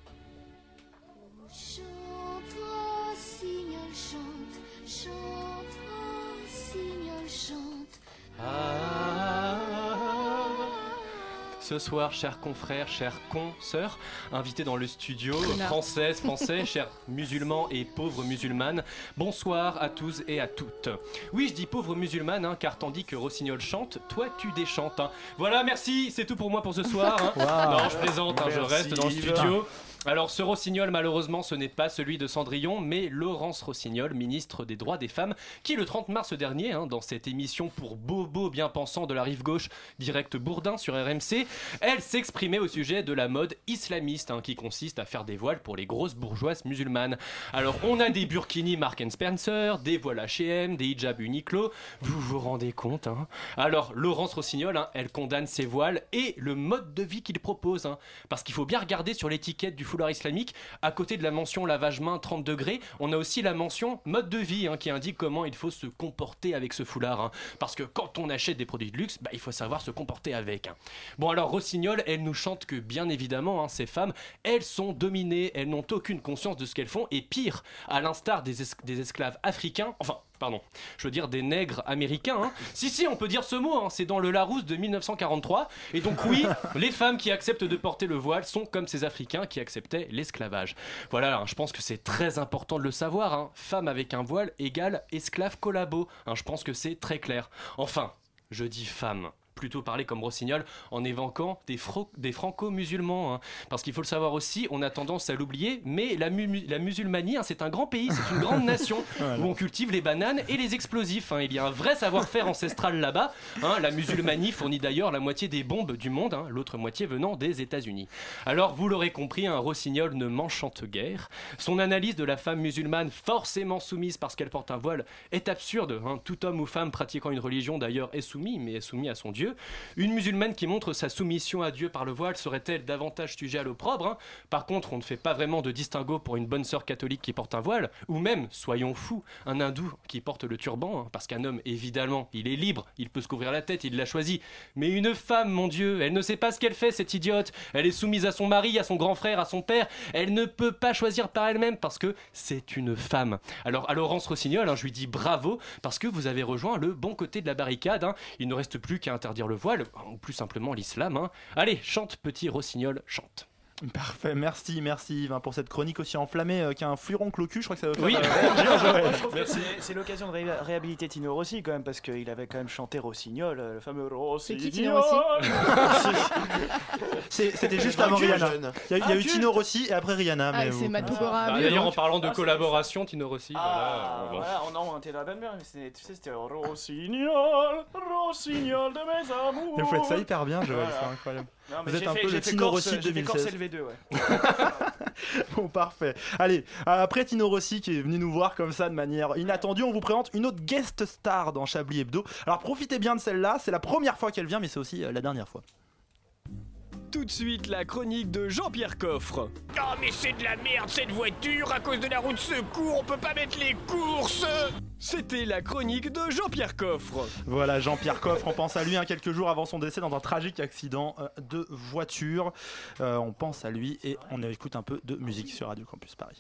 J: Ce soir, chers confrères, chers consœurs, invités dans le studio, français, chers musulmans et pauvres musulmanes, bonsoir à tous et à toutes. Oui, je dis pauvres musulmanes, car tandis que Rossignol chante, toi tu déchantes. Voilà, merci, c'est tout pour moi pour ce soir. Wow. Non, je plaisante, je reste dans le studio. Alors ce Rossignol, malheureusement, ce n'est pas celui de Cendrillon, mais Laurence Rossignol, ministre des Droits des Femmes, qui le 30 mars dernier, dans cette émission pour bobos bien pensants de la rive gauche, direct Bourdin sur RMC, elle s'exprimait au sujet de la mode islamiste, qui consiste à faire des voiles pour les grosses bourgeoises musulmanes. Alors on a des burkinis Marks & Spencer, des voiles H&M, des hijabs Uniqlo, vous vous rendez compte Alors Laurence Rossignol, elle condamne ces voiles et le mode de vie qu'il propose, parce qu'il faut bien regarder sur l'étiquette du foulard islamique, à côté de la mention lavage main 30 degrés, on a aussi la mention mode de vie qui indique comment il faut se comporter avec ce foulard. Parce que quand on achète des produits de luxe, il faut savoir se comporter avec. Bon alors Rossignol, elle nous chante que bien évidemment, ces femmes, elles sont dominées, elles n'ont aucune conscience de ce qu'elles font, et pire, à l'instar des esclaves africains, je veux dire des nègres américains. Si, on peut dire ce mot, c'est dans le Larousse de 1943. Et donc oui, les femmes qui acceptent de porter le voile sont comme ces Africains qui acceptaient l'esclavage. Voilà, je pense que c'est très important de le savoir. Femme avec un voile égale esclave collabo. Je pense que c'est très clair. Enfin, je dis femme. Plutôt parler comme Rossignol en évoquant des franco-musulmans. Parce qu'il faut le savoir aussi, on a tendance à l'oublier, mais la musulmanie, c'est un grand pays, c'est une grande nation où on cultive les bananes et les explosifs. Il y a un vrai savoir-faire ancestral là-bas. La musulmanie fournit d'ailleurs la moitié des bombes du monde, l'autre moitié venant des États-Unis. Alors, vous l'aurez compris, Rossignol ne m'enchante guère. Son analyse de la femme musulmane, forcément soumise parce qu'elle porte un voile, est absurde. Tout homme ou femme pratiquant une religion d'ailleurs est soumis, mais est soumis à son Dieu. Une musulmane qui montre sa soumission à Dieu par le voile serait-elle davantage sujet à l'opprobre ? Par contre, on ne fait pas vraiment de distinguo pour une bonne sœur catholique qui porte un voile, ou même, soyons fous, un hindou qui porte le turban, parce qu'un homme, évidemment, il est libre, il peut se couvrir la tête, il l'a choisi. Mais une femme, mon Dieu, elle ne sait pas ce qu'elle fait, cette idiote. Elle est soumise à son mari, à son grand frère, à son père. Elle ne peut pas choisir par elle-même parce que c'est une femme. Alors, à Laurence Rossignol, je lui dis bravo, parce que vous avez rejoint le bon côté de la barricade. Il ne reste plus qu'à interdire le voile, ou plus simplement l'islam. Allez, chante petit Rossignol, chante.
I: Parfait, merci Yves pour cette chronique aussi enflammée qu'un un furoncle au cul, je crois que ça va faire.
J: Oui,
C: je trouve que c'est l'occasion de réhabiliter Tino Rossi quand même, parce qu'il avait quand même chanté Rossignol, le fameux Rossignol.
F: C'est qui Tino Rossi?
I: C'était juste avant Rihanna. Il y a eu Tino Rossi et après Rihanna.
F: Ah, c'est Matt Pokora.
J: D'ailleurs, en parlant de collaboration, Tino Rossi.
C: Voilà, on était dans la bonne merde, mais c'était Rossignol, Rossignol de mes amours.
I: Vous faites ça hyper bien, Joël, c'est incroyable.
C: Non,
I: vous êtes un peu le Tino Rossi de 2016.
C: LV2,
I: Bon, parfait. Allez, après Tino Rossi qui est venu nous voir comme ça de manière inattendue, on vous présente une autre guest star dans Chablis Hebdo. Alors profitez bien de celle-là, c'est la première fois qu'elle vient, mais c'est aussi la dernière fois.
K: tout de suite la chronique de Jean-Pierre Coffre.
Q: Oh mais c'est de la merde cette voiture, à cause de la roue de secours, on peut pas mettre les courses.
K: C'était la chronique de Jean-Pierre Coffre.
I: Voilà, Jean-Pierre Coffre, on pense à lui quelques jours avant son décès dans un tragique accident de voiture. On pense à lui et on écoute un peu de musique sur Radio Campus Paris.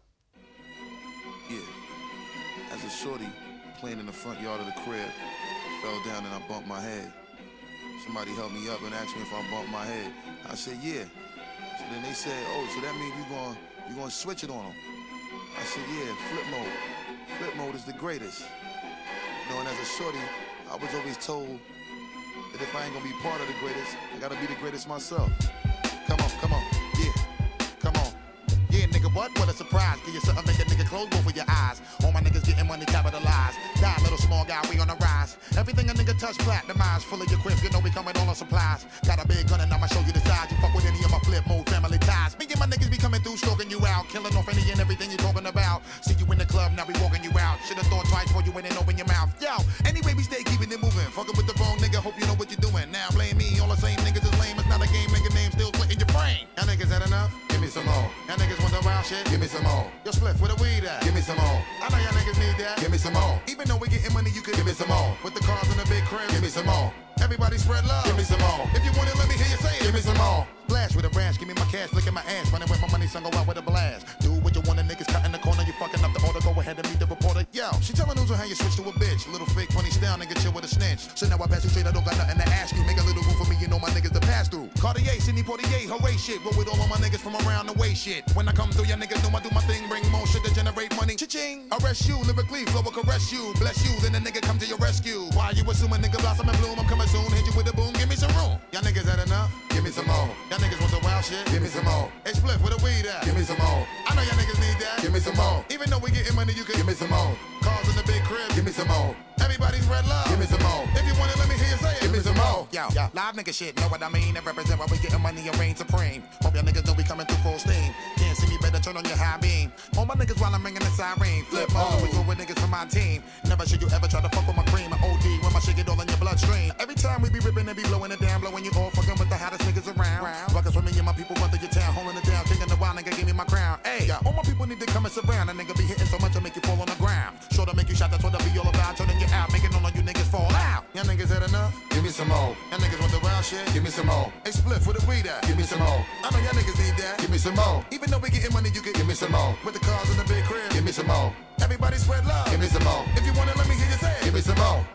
R: Yeah, as a shorty playing in the front yard of the crib, fell down and I bumped my head. Somebody helped me up and asked me if I bumped my head. I said, yeah. So then they said, oh, so that means you gonna switch it on them. I said, yeah, flip mode. Flip mode is the greatest. You know, and as a shorty, I was always told that if I ain't gonna be part of the greatest, I gotta be the greatest myself. Come on, yeah, come on. Yeah, nigga, what a surprise. Give you something, make a nigga close both of your eyes. All my niggas getting money capitalized. Die, little small guy, we on the rise. Everything a nigga touch, platinumized. Full of your quips, you know we coming all on supplies. Got a big gun and I'ma show you the size. You fuck with any of my flip mode family ties. Me and my niggas be coming through, stalking you out. Killing off any and everything you talking about. See you in the club, now we walking you out. Should've thought twice before you went and open your mouth. Yo, anyway, we stay keeping it moving. Fucking with the wrong nigga, hope you know what you're doing. Now blame me, all the same niggas is lame. It's not a game, nigga name still splitting your brain. Y'all niggas had enough? Give me some more. Y'all niggas want the wild shit? Give me some more. Yo, split where the weed at? Give me some more. I know y'all niggas need that. Give me some more. Even though we getting money, you could give me some more. With the cars in the big crib, give me some more. Everybody spread love. Give me some more. If you want it, let me hear you say it. Give me some more. Blast with a rash, give me my cash, look at my ass. Running with my money, son, go out with a blast. Do what you want, the niggas cut in the corner, you fucking up the order. Go ahead and meet the reporter. Yo, she telling news on how you switch to a bitch. Little fake, funny style, nigga, chill with a snitch. So now I pass you straight, I don't got nothing to ask you. Make a little room for me, you know my niggas to pass through. Cartier, Sidney Poitier, hooray shit. Roll with all of my niggas from around the way shit. When I come through, your niggas know I do my thing. Bring more shit to generate money. Cha-ching. Arrest you, lyrically, flow will caress you. Bless you, then the nigga come to your rescue. Why you assuming nigga blossom and bloom? I'm coming soon, hit you with a boom, give me some room. Y'all niggas had enough? Give me some more. Y'all niggas want the wild shit? Give me some more. Hey, split where the weed at? Give me some more. I know y'all niggas need that. Give me some more. Even though we getting money, you can give me some more. Cars in the big crib, give me some more. Everybody's red love, give me some more. If you want it, let me hear you say it. Give me some more. Yo, live nigga shit, know what I mean? That represent why we getting money and reign supreme. Hope y'all niggas know we coming through full steam. Can't see me, better turn on your high beam. All my niggas while I'm ringing the siren. Flip mode, we go with niggas from my team. Never should you ever try to fuck with my cream. I OD when my shit get all in your bloodstream. Every time we be ripping and be blowing it down, blowing you all fucking with the hottest niggas around. Rockers with me and my people run through your town, holding it down, kicking the wild nigga, give me my crown. Hey, all my people need to come and surround. A nigga be hitting so much I make you fall on the ground. Sure to make you shot, that's what I be all about. Turning you out, making all of you niggas fall out. Y'all niggas had enough? Give me some more. Y'all niggas want the wild shit? Give me some more. Hey, split for the weed at? Give me some more. I know y'all niggas need that. Give me some more. Even though we getting money, you can give me some more. With the cars in the big crib, give me some more. Everybody spread love. Give me some more. If you want it, let me hear you say it. Give me some more.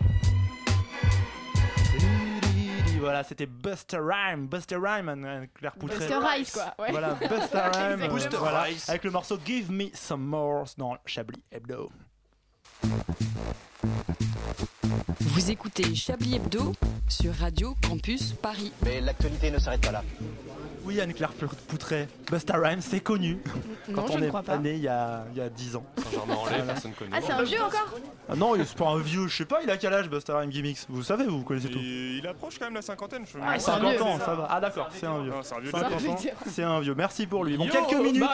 I: Voilà, c'était Busta Rhymes, Claire Poutré.
F: Busta Rhymes, quoi. Ouais.
I: Voilà, Busta Rhymes, voilà,
J: Rhymes.
I: avec le morceau Give Me Some More dans Chablis Hebdo.
G: Vous écoutez Chablis Hebdo sur Radio Campus Paris.
O: Mais l'actualité ne s'arrête pas là.
I: Oui, Anne-Claire Poutré, Busta Rhymes, c'est connu.
F: Non,
I: Quand
F: je
I: on
F: ne
I: est
F: crois pas.
I: né il y a 10 ans.
J: Saint-Germain-en-Laye, personne connaît.
F: Ah, c'est un vieux encore?
I: Ah non, c'est pas un vieux, je sais pas, il a quel âge Busta Rhymes Gimmicks? Vous savez, vous connaissez tout.
P: Il approche quand même la cinquantaine.
I: Ah, 50 ans, ça va. Ah d'accord, c'est un vieux.
P: Non, c'est un vieux.
I: 50 ans, c'est un vieux. Merci pour lui. Bon, quelques minutes.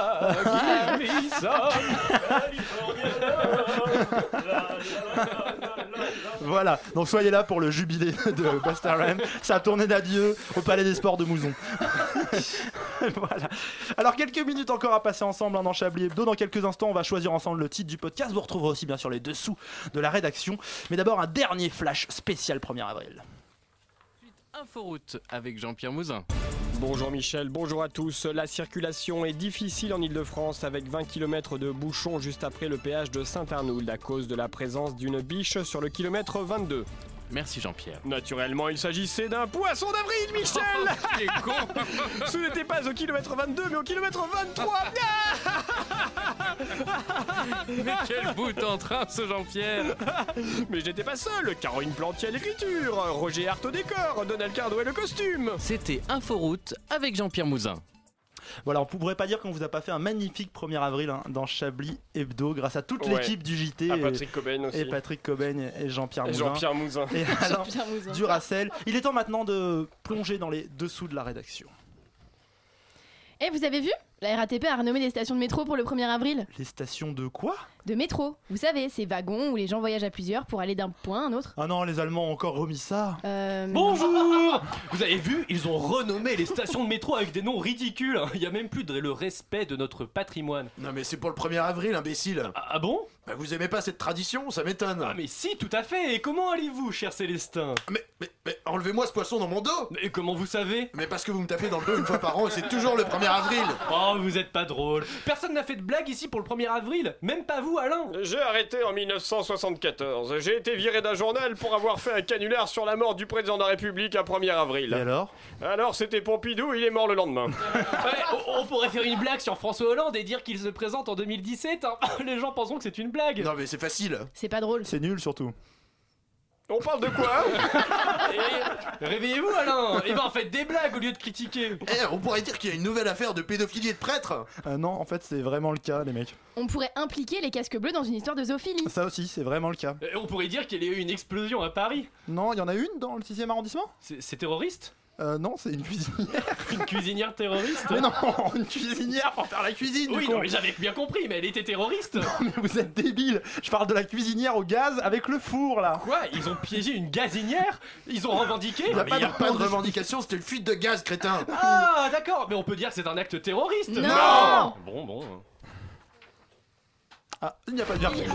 I: Voilà, donc soyez là pour le jubilé de Busta Rhymes, sa tournée d'adieu au Palais des Sports de Mouzon. Voilà. Alors quelques minutes encore à passer ensemble dans Chablis Hebdo. Dans quelques instants, on va choisir ensemble le titre du podcast. Vous retrouverez aussi bien sûr les dessous de la rédaction. Mais d'abord un dernier flash spécial 1er avril.
M: Inforoute avec Jean-Pierre Mouzin.
K: Bonjour Michel, bonjour à tous. La circulation est difficile en Ile-de-France avec 20 km de bouchons juste après le péage de Saint-Arnould à cause de la présence d'une biche sur le kilomètre 22.
M: Merci Jean-Pierre.
K: Naturellement, il s'agissait d'un poisson d'avril, Michel.
M: T'es con.
K: Ce n'était pas au kilomètre 22, mais au kilomètre 23.
M: Mais quel bout en train ce Jean-Pierre.
K: Mais je n'étais pas seul. Caroline Plantier à l'écriture, Roger Hart au décor, Donald Cardwell le costume.
M: C'était Inforoute avec Jean-Pierre Mouzin.
I: Voilà, on ne pourrait pas dire qu'on vous a pas fait un magnifique 1er avril dans Chablis Hebdo grâce à toute l'équipe du JT
K: à Patrick Cobain aussi.
I: Et Patrick Cobain et Jean-Pierre Mouzin.
K: Jean-Pierre Mouzin.
I: Et Alain Duracell. Il est temps maintenant de plonger dans les dessous de la rédaction.
F: Et vous avez vu? La RATP a renommé des stations de métro pour le 1er avril.
I: Les stations de quoi ?
F: De métro. Vous savez, ces wagons où les gens voyagent à plusieurs pour aller d'un point à un autre.
I: Ah non, les Allemands ont encore remis ça.
J: Bonjour. Vous avez vu, ils ont renommé les stations de métro avec des noms ridicules. Il y a même plus le respect de notre patrimoine.
L: Non mais c'est pour le 1er avril, imbécile.
J: Ah bon ?
L: Bah vous aimez pas cette tradition, ça m'étonne.
J: Ah mais si, tout à fait. Et comment allez-vous, cher Célestin ?
L: Mais enlevez-moi ce poisson dans mon dos.
J: Et comment vous savez ?
L: Mais parce que vous me tapez dans le dos une fois par an et c'est toujours le 1er avril.
J: Oh, vous êtes pas drôle. Personne n'a fait de blague ici pour le 1er avril. Même pas vous, Alain.
K: J'ai arrêté en 1974. J'ai été viré d'un journal pour avoir fait un canular sur la mort du président de la République un 1er avril.
I: Et alors ?
K: Alors c'était Pompidou, il est mort le lendemain.
J: Ouais, on pourrait faire une blague sur François Hollande et dire qu'il se présente en 2017. Hein. Les gens penseront que c'est une blague.
L: Non mais c'est facile.
F: C'est pas drôle.
I: C'est nul surtout.
K: On parle de quoi?
J: Réveillez-vous, Alain. Et ben faites des blagues au lieu de critiquer.
L: On pourrait dire qu'il y a une nouvelle affaire de pédophilie et de prêtre.
I: Non, en fait c'est vraiment le cas les mecs.
F: On pourrait impliquer les casques bleus dans une histoire de zoophilie.
I: Ça aussi, c'est vraiment le cas.
J: On pourrait dire qu'il y a eu une explosion à Paris.
I: Non, il y en a une dans le 6e arrondissement.
J: C'est terroriste?
I: Non, c'est une cuisinière.
J: Une cuisinière terroriste?
I: Mais non, une cuisinière pour faire la cuisine.
J: Oui, non, mais j'avais bien compris, mais elle était terroriste.
I: Non, mais vous êtes débile. Je parle de la cuisinière au gaz avec le four là.
J: Quoi? Ils ont piégé une gazinière? Ils ont revendiqué?
L: Il n'y a pas de revendication, c'était une fuite de gaz, crétin.
J: Ah, d'accord, mais on peut dire que c'est un acte terroriste.
F: Non.
J: Bon.
I: Ah, il n'y a pas de vertu.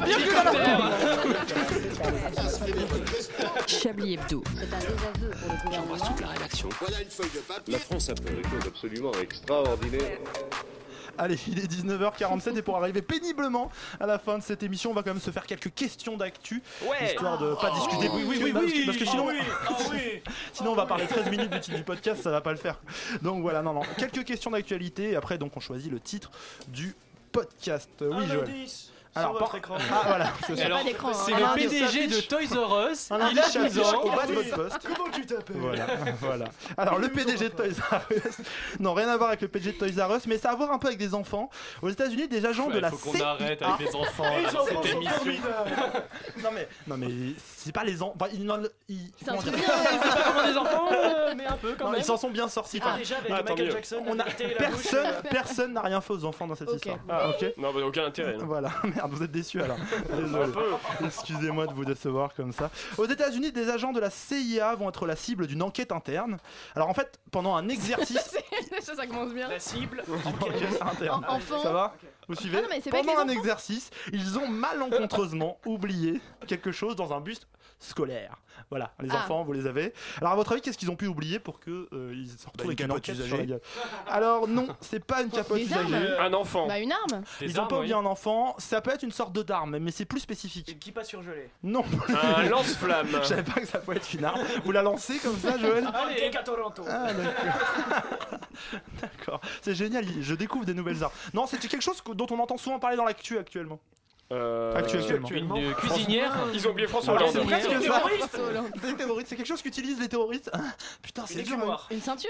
G: Chablis Hebdo.
D: C'est un désaveu pour le gouvernement.
M: J'embrasse toute la rédaction.
B: Voilà une feuille de papier. La France a fait des choses absolument extraordinaires.
I: Allez, il est 19h47 et pour arriver péniblement à la fin de cette émission, on va quand même se faire quelques questions d'actu, histoire de pas discuter. Parce que sinon, sinon on va parler 13 minutes du titre du podcast, ça va pas le faire. Donc voilà, non, quelques questions d'actualité et après donc on choisit le titre du podcast. Oui, Joël. Alors,
C: votre écran.
I: Ah voilà,
J: c'est
I: c'est
J: le PDG de Toys R Us.
I: Il a 12 ans. Au bas de votre poste.
C: Comment tu t'appelles?
I: Voilà. Alors le PDG de Toys R Us. Non, rien à voir avec le PDG de Toys R Us, mais ça a à voir un peu avec des enfants. Aux États-Unis, des agents de la
J: CIA. Faut qu'on arrête avec les enfants cette émission.
I: Non mais c'est pas les enfants.
F: C'est un truc
J: C'est pas vraiment des enfants, mais un peu quand même.
I: Ils s'en sont bien sortis.
C: Déjà avec Michael Jackson.
I: Personne n'a rien fait aux enfants dans cette histoire. Ah ok.
K: Non, bah aucun intérêt.
I: Voilà. Merde, vous êtes déçus alors. Désolé. Excusez-moi de vous décevoir comme ça. Aux États-Unis, des agents de la CIA vont être la cible d'une enquête interne. Alors en fait, pendant un exercice.
F: Ça commence bien.
C: La cible.
I: Enquête interne.
F: Enfant.
I: Ça va? Vous suivez?
F: Ah non, mais c'est pas
I: pendant
F: que
I: un
F: les enfants.
I: exercice, ils ont malencontreusement oublié quelque chose dans un bus scolaire. Voilà, les enfants, vous les avez. Alors à votre avis, qu'est-ce qu'ils ont pu oublier pour que ils se retrouvent avec une enquête sur la gueule? Alors non, c'est pas une capote
F: Des armes.
I: usagée.
K: Un enfant.
F: Bah une arme.
I: Ils ont pas oublié un enfant. Ça peut être une sorte d'arme, mais c'est plus spécifique.
C: Qui pas surgelé.
I: Non.
K: Un lance-flamme.
I: Je savais pas que ça pouvait être une arme. Vous la lancez comme ça, Joël?
C: Allez, à Toronto.
I: Ah, d'accord. D'accord. C'est génial, je découvre des nouvelles armes. Non, c'est quelque chose dont on entend souvent parler dans l'actu actuellement. Actuellement.
J: Une cuisinière.
K: Ils ont oublié François
I: Alors,
K: Hollande.
I: c'est presque ça.
F: François Hollande.
I: Des terroristes, c'est quelque chose qu'utilisent les terroristes. Ah, putain, c'est dur.
F: Une ceinture.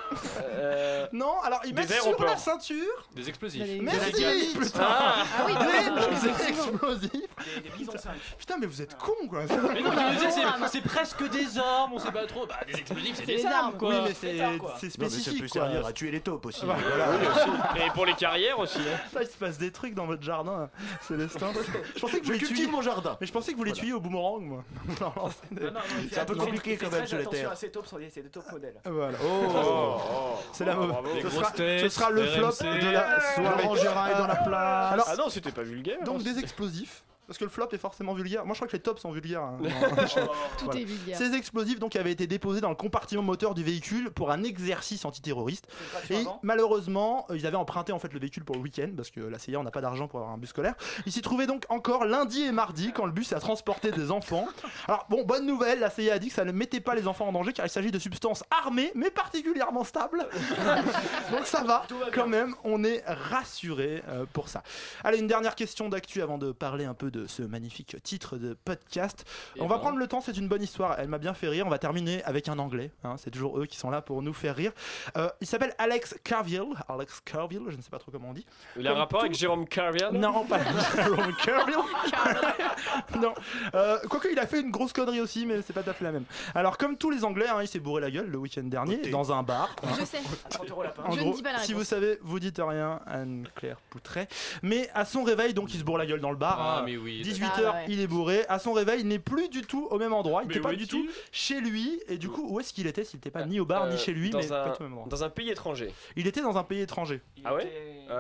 I: Non, alors ils mettent
K: aéroports.
I: sur la ceinture.
J: Des explosifs.
I: Merci, putain.
F: Ah oui,
I: Des explosifs.
C: Des bisons 5.
I: Putain, mais vous êtes cons quoi.
J: Mais non, je disais, c'est presque des armes, on sait pas trop. Bah, des explosifs, c'est des armes, quoi.
I: Oui, mais c'est spécifique quoi.
L: à tuer les taupes aussi.
I: Voilà.
K: Et pour les carrières aussi.
I: Putain, il se passe des trucs dans votre jardin, Célestin. Je pensais que vous
L: Je cultive mon jardin.
I: Mais je pensais que vous les tuiez au boomerang, moi.
L: C'est un peu compliqué quand même sur les terres.
C: C'est des taupes modèles.
I: Voilà. C'est la
K: bravo.
I: mauvaise. Ce sera le flop de la soirée.
L: Laurent Gérard est dans la place.
I: Alors,
K: Ah non, c'était pas vulgaire.
I: donc des explosifs. Parce que le flop est forcément vulgaire. Moi je crois que les tops sont vulgaires. Hein.
F: Tout
I: Voilà.
F: est vulgaire.
I: Ces explosifs donc avaient été déposés dans le compartiment moteur du véhicule pour un exercice antiterroriste. Et malheureusement, ils avaient emprunté en fait le véhicule pour le week-end parce que la CIA on n'a pas d'argent pour avoir un bus scolaire. Ils s'y trouvaient donc encore lundi et mardi quand le bus a transporté des enfants. Alors bon, bonne nouvelle, la CIA a dit que ça ne mettait pas les enfants en danger car il s'agit de substances armées mais particulièrement stables. Donc ça va quand même, on est rassuré pour ça. Allez, une dernière question d'actu avant de parler un peu de ce magnifique titre de podcast. On va prendre le temps, c'est une bonne histoire, elle m'a bien fait rire. On va terminer avec un anglais, hein, c'est toujours eux qui sont là pour nous faire rire. Il s'appelle Alex Carville, je ne sais pas trop comment on dit.
K: Il a un rapport avec Jérôme Carville?
I: Non, pas Jérôme Carville. Non. Quoique il a fait une grosse connerie aussi, mais c'est pas tout à fait la même. Alors comme tous les Anglais, il s'est bourré la gueule le week-end dernier dans un bar.
F: Je sais.
I: En
F: Je
I: gros,
F: ne dis pas la
I: si
F: réponse.
I: vous savez, vous dites rien, Anne-Claire Poutret. Mais à son réveil, donc il se bourre la gueule dans le bar.
J: Ah, mais oui,
I: 18h,
F: Ah, ouais.
I: il est bourré. À son réveil, il n'est plus du tout au même endroit. Il
K: Mais
I: n'était pas
K: où
I: du
K: est-il
I: tout chez lui. Et du coup, où est-ce qu'il était s'il n'était pas ni au bar ni chez lui, mais pas du tout au même endroit.
K: Dans un pays étranger.
I: Il était dans un pays étranger.
K: Ah ouais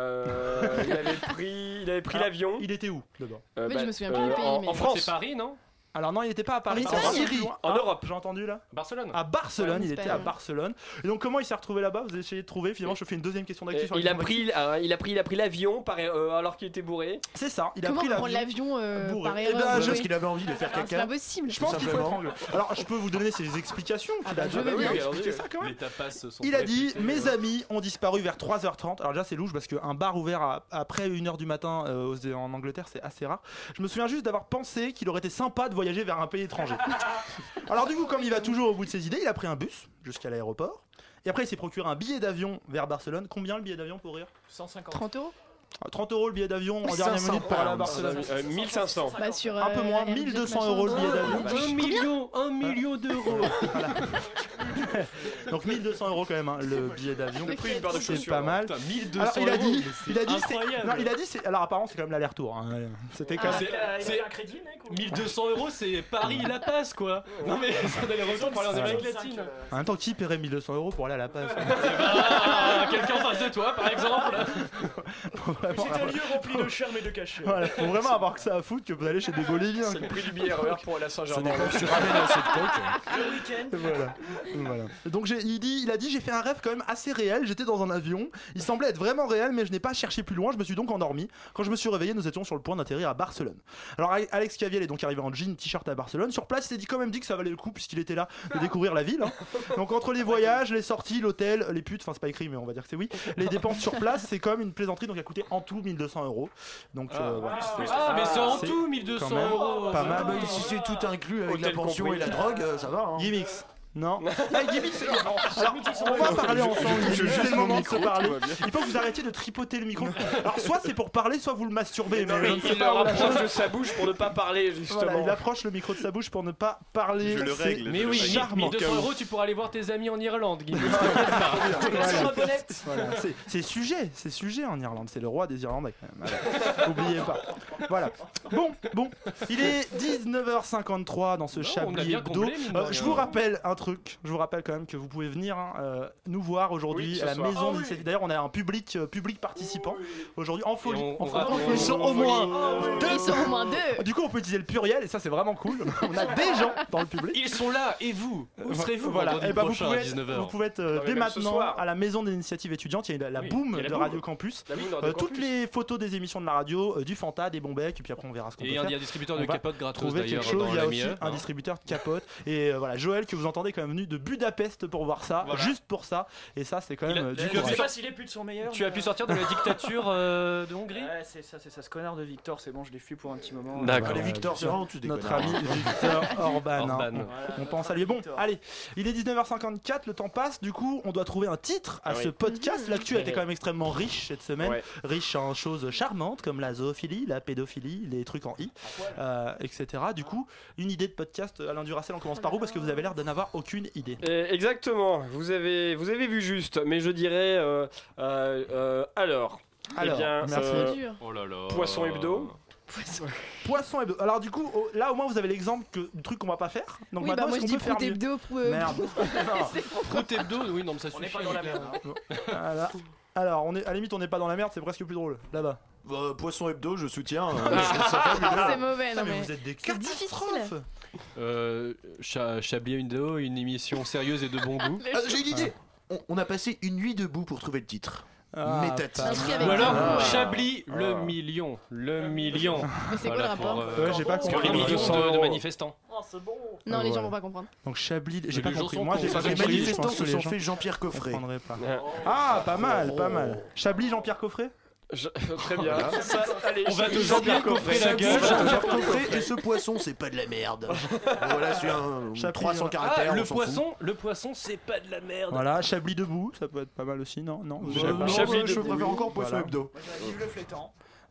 K: il avait pris l'avion.
I: Il était où d'abord
F: Oui, je me souviens plus du pays, mais-
K: En France.
J: C'est Paris, non?
I: Alors non, il n'était pas à Paris,
F: En
I: c'est en
F: Espagne
I: Syrie.
K: En Europe.
I: J'ai entendu là.
J: Barcelone.
I: À Barcelone,
F: Ouais, en
I: il était
F: Espagne,
I: à
F: ouais.
I: Barcelone. Et donc comment il s'est retrouvé là-bas? Vous avez essayé de trouver. Finalement, je fais une deuxième question d'actu sur
K: Il a pris l'avion alors qu'il était bourré.
I: C'est ça, il a
F: Comment
I: pris
F: prendre
I: l'avion.
F: l'avion
I: bourré.
F: par
I: Eh
F: erreur?
I: ben,
F: oui.
L: Parce qu'il avait envie de faire
F: Ah, c'est
L: caca.
F: pas possible.
I: Je pense qu'il faut être
L: simplement.
I: anglais. Alors, je peux vous donner ses explications qu'il a
F: je
I: dit.
F: veux bien.
I: Expliquer ça quand même.
J: Les tapas sont
I: Il a
J: très
I: dit
J: réputés,
I: mes amis ont disparu vers 3h30. Alors déjà c'est louche parce qu'un bar ouvert après 1h du matin en Angleterre c'est assez rare. Je me souviens juste d'avoir pensé qu'il aurait été sympa de voyager vers un pays étranger. Alors du coup comme il va toujours au bout de ses idées, il a pris un bus jusqu'à l'aéroport. Et après il s'est procuré un billet d'avion vers Barcelone. Combien le billet d'avion pour rire?
C: 150.
F: 30 euros
I: 30 € le billet d'avion en dernière minute pour aller à Barcelone.
K: 1500.
F: Bah, sur,
I: Un peu moins,
F: Airbnb,
I: 1200
F: machin.
I: € le billet d'avion.
J: 1 million d'euros.
I: Donc 1200 € quand même le billet d'avion.
K: Le prix d'une paire de
I: C'est
K: chaussures.
I: pas mal.
J: Putain, 1200
I: Alors il a dit,
J: euros,
I: il a dit,
J: c'est incroyable.
I: non, il a dit, alors apparemment c'est quand même l'aller-retour. C'était quand même.
J: C'est
C: un crédit, mec, ou...
J: 1200 €, c'est Paris-La Paz, quoi. Non, mais c'est d'aller retour pour aller en Amérique latine.
I: En même temps, qui paierait 1200 € pour aller à La Paz?
J: Quelqu'un en face de toi, par exemple.
C: C'est un lieu rempli de charme et de cachet.
I: Voilà, faut vraiment avoir que ça à foutre que vous allez chez des Boliviens.
K: C'est le prix du billet RER pour aller à Saint-Germain.
L: Tu ramènes assez de coke.
C: Le week-end.
I: Voilà. Donc il a dit j'ai fait un rêve quand même assez réel. J'étais dans un avion. Il semblait être vraiment réel, mais je n'ai pas cherché plus loin. Je me suis donc endormi. Quand je me suis réveillé, nous étions sur le point d'atterrir à Barcelone. Alors Alex Caviel est donc arrivé en jean, t-shirt à Barcelone. Sur place, il s'est quand même dit que ça valait le coup puisqu'il était là de découvrir la ville. Donc entre les voyages, les sorties, l'hôtel, les putes, enfin c'est pas écrit mais on va dire que c'est oui. Les dépenses sur place, c'est comme une plaisanterie. Donc il a coûté en tout 1200 €. Donc voilà.
J: Mais c'est en
I: C'est
J: tout 1200
I: quand même
J: €.
I: pas mal.
L: Si c'est tout inclus avec la
K: Hôtel
L: pension
K: compris.
L: et la drogue, ça va. Hein.
I: Gimmicks. Non. Gimmicks, alors, on va parler ensemble. C'est le moment de se parler. Il faut que vous arrêtiez de tripoter le micro. Alors, soit c'est pour parler, soit vous le masturbez. Mais je ne sais
K: Il le
I: pas où la
K: rapproche
I: chose-
K: de sa bouche pour ne pas parler, justement.
I: Voilà, il approche le micro de sa bouche pour ne pas parler.
B: Je le
I: C'est
B: règle.
J: Mais oui,
I: charmant.
J: 1200 €, tu pourras aller voir tes amis en Irlande, Guy.
I: Voilà, c'est sujet en Irlande, c'est le roi des Irlandais quand même. Voilà. Oubliez pas. Voilà. Bon, il est 19h53 dans ce
J: on a
I: Chablis
J: bien
I: Hebdo.
J: comblé, mine de
I: Je
J: rien.
I: vous rappelle un truc. Je vous rappelle quand même que vous pouvez venir nous voir aujourd'hui
K: Oui, ce
I: à la
K: soir.
I: maison de l'initiative. D'ailleurs, on a un public participant aujourd'hui en folie.
J: Et
I: En folie.
J: raconte-
I: Ils sont au moins
F: Ils sont au moins deux.
I: Du coup, on peut utiliser le pluriel et ça, c'est vraiment cool. On a des gens dans le public.
J: Ils sont là, et vous? Où serez-vous
I: Voilà.
J: vendredi
I: Eh ben,
J: prochain à
I: vous
J: 19h?
I: pouvez être
K: mais
I: dès
K: même ce
I: maintenant
K: soir.
I: à la maison de l'initiative étudiante. Il y a la
K: Oui,
I: boom
K: il y a la
I: de
K: boom.
I: Radio Campus.
K: La boom de Radio
I: Toutes
K: Campus.
I: les photos des émissions de la radio, du Fanta, des Bombecs, et puis après on verra ce qu'on
J: Et
I: peut
J: il y a
I: faire.
J: un distributeur
I: On
J: de
I: va
J: capotes gratos
I: trouver
J: d'ailleurs
I: quelque chose.
J: dans
I: Il y a
J: la
I: aussi
J: MIE,
I: un distributeur de capotes. Et voilà, Joël que vous entendez quand même venu de Budapest pour voir ça,
J: Voilà.
I: juste pour ça. Et ça, c'est quand même du
C: Je
I: courage.
C: sais pas s'il est plus de son meilleur.
J: Tu as pu sortir de la dictature de Hongrie?
C: Ouais, c'est ça, ce connard de Victor, c'est bon, je l'ai fui pour un petit moment.
J: D'accord.
L: Les Victor, c'est vraiment tous des
I: Notre
L: connards.
I: ami Victor Orban. hein.
J: Orban.
I: On pense à lui. Bon, allez, il est 19h54, le temps passe. Du coup, on doit trouver un titre à
K: Ah
I: ce
K: oui.
I: podcast. L'actu a été quand même extrêmement riche cette semaine.
K: Ouais.
I: Riche en choses charmantes comme la zoophilie, la pédophilie, les trucs en i, etc. Du coup, une idée de podcast. Alain Duracell, on commence par où? Parce que vous avez l'air de n'avoir aucune idée.
K: Exactement, vous avez vu juste, mais je dirais alors.
I: Alors,
K: eh bien,
I: merci.
J: Oh là là.
K: Poisson hebdo.
I: Poisson hebdo. Alors du coup, là au moins vous avez l'exemple du truc qu'on va pas faire. Donc
F: Oui,
I: maintenant,
F: bah moi
I: est-ce
F: je
I: qu'on
F: dis
I: peut faire
F: prout
I: mieux
F: hebdo.
I: Merde.
J: Prout hebdo, oui, non, mais ça
C: On n'est
J: suffit.
C: pas dans la merde. hein.
I: Voilà. Alors, on est, à la limite, on n'est pas dans la merde, c'est presque plus drôle. Là-bas.
L: Poisson hebdo, je soutiens.
F: C'est mauvais, non
I: mais
F: mais.
I: vous êtes des
F: C'est difficile.
I: catastrophes.
J: Chablis Hebdo, une émission sérieuse et de bon goût.
L: Ah, j'ai une idée. On a passé une nuit debout pour trouver le titre.
I: Ah,
L: Métatitre.
F: Un truc avec
J: Ou alors,
F: un mot,
J: Chablis, le million. Le million.
F: Mais c'est quoi le rapport
I: Ouais, j'ai pas
J: Parce que
I: compris.
J: les millions
K: 200
J: de
K: euros.
J: manifestants.
C: Oh, c'est bon.
F: Non, les gens
I: Voilà.
F: vont pas comprendre.
I: Donc Chablis,
J: Mais
I: j'ai pas
J: les gens
I: compris.
J: sont
I: Moi, j'ai
J: cons,
I: pas
J: ça,
L: Les
I: compris.
J: les
I: je
L: manifestants
I: pense que
L: se
I: les
L: sont
I: gens
L: fait Jean-Pierre Coffret.
I: comprendraient pas. Ah, pas mal, pas mal. Chablis, Jean-Pierre Coffret.
K: Très bien. Ça, allez,
J: On va te
K: Jean-Pierre
J: coffrer la gueule.
L: Jean-Pierre Coffret et ce poisson, c'est pas de la merde. Voilà, c'est un
I: Chablis,
L: 300 caractères.
J: Ah,
L: on s'en fout.
J: le poisson, c'est pas de la merde.
I: Voilà, Chablis debout, ça peut être pas mal aussi, non? Non, vous savez pas.
L: Non,
K: Chablis
L: je
K: debout.
L: préfère encore Poisson
I: Voilà.
L: hebdo.
C: Vive le flétan.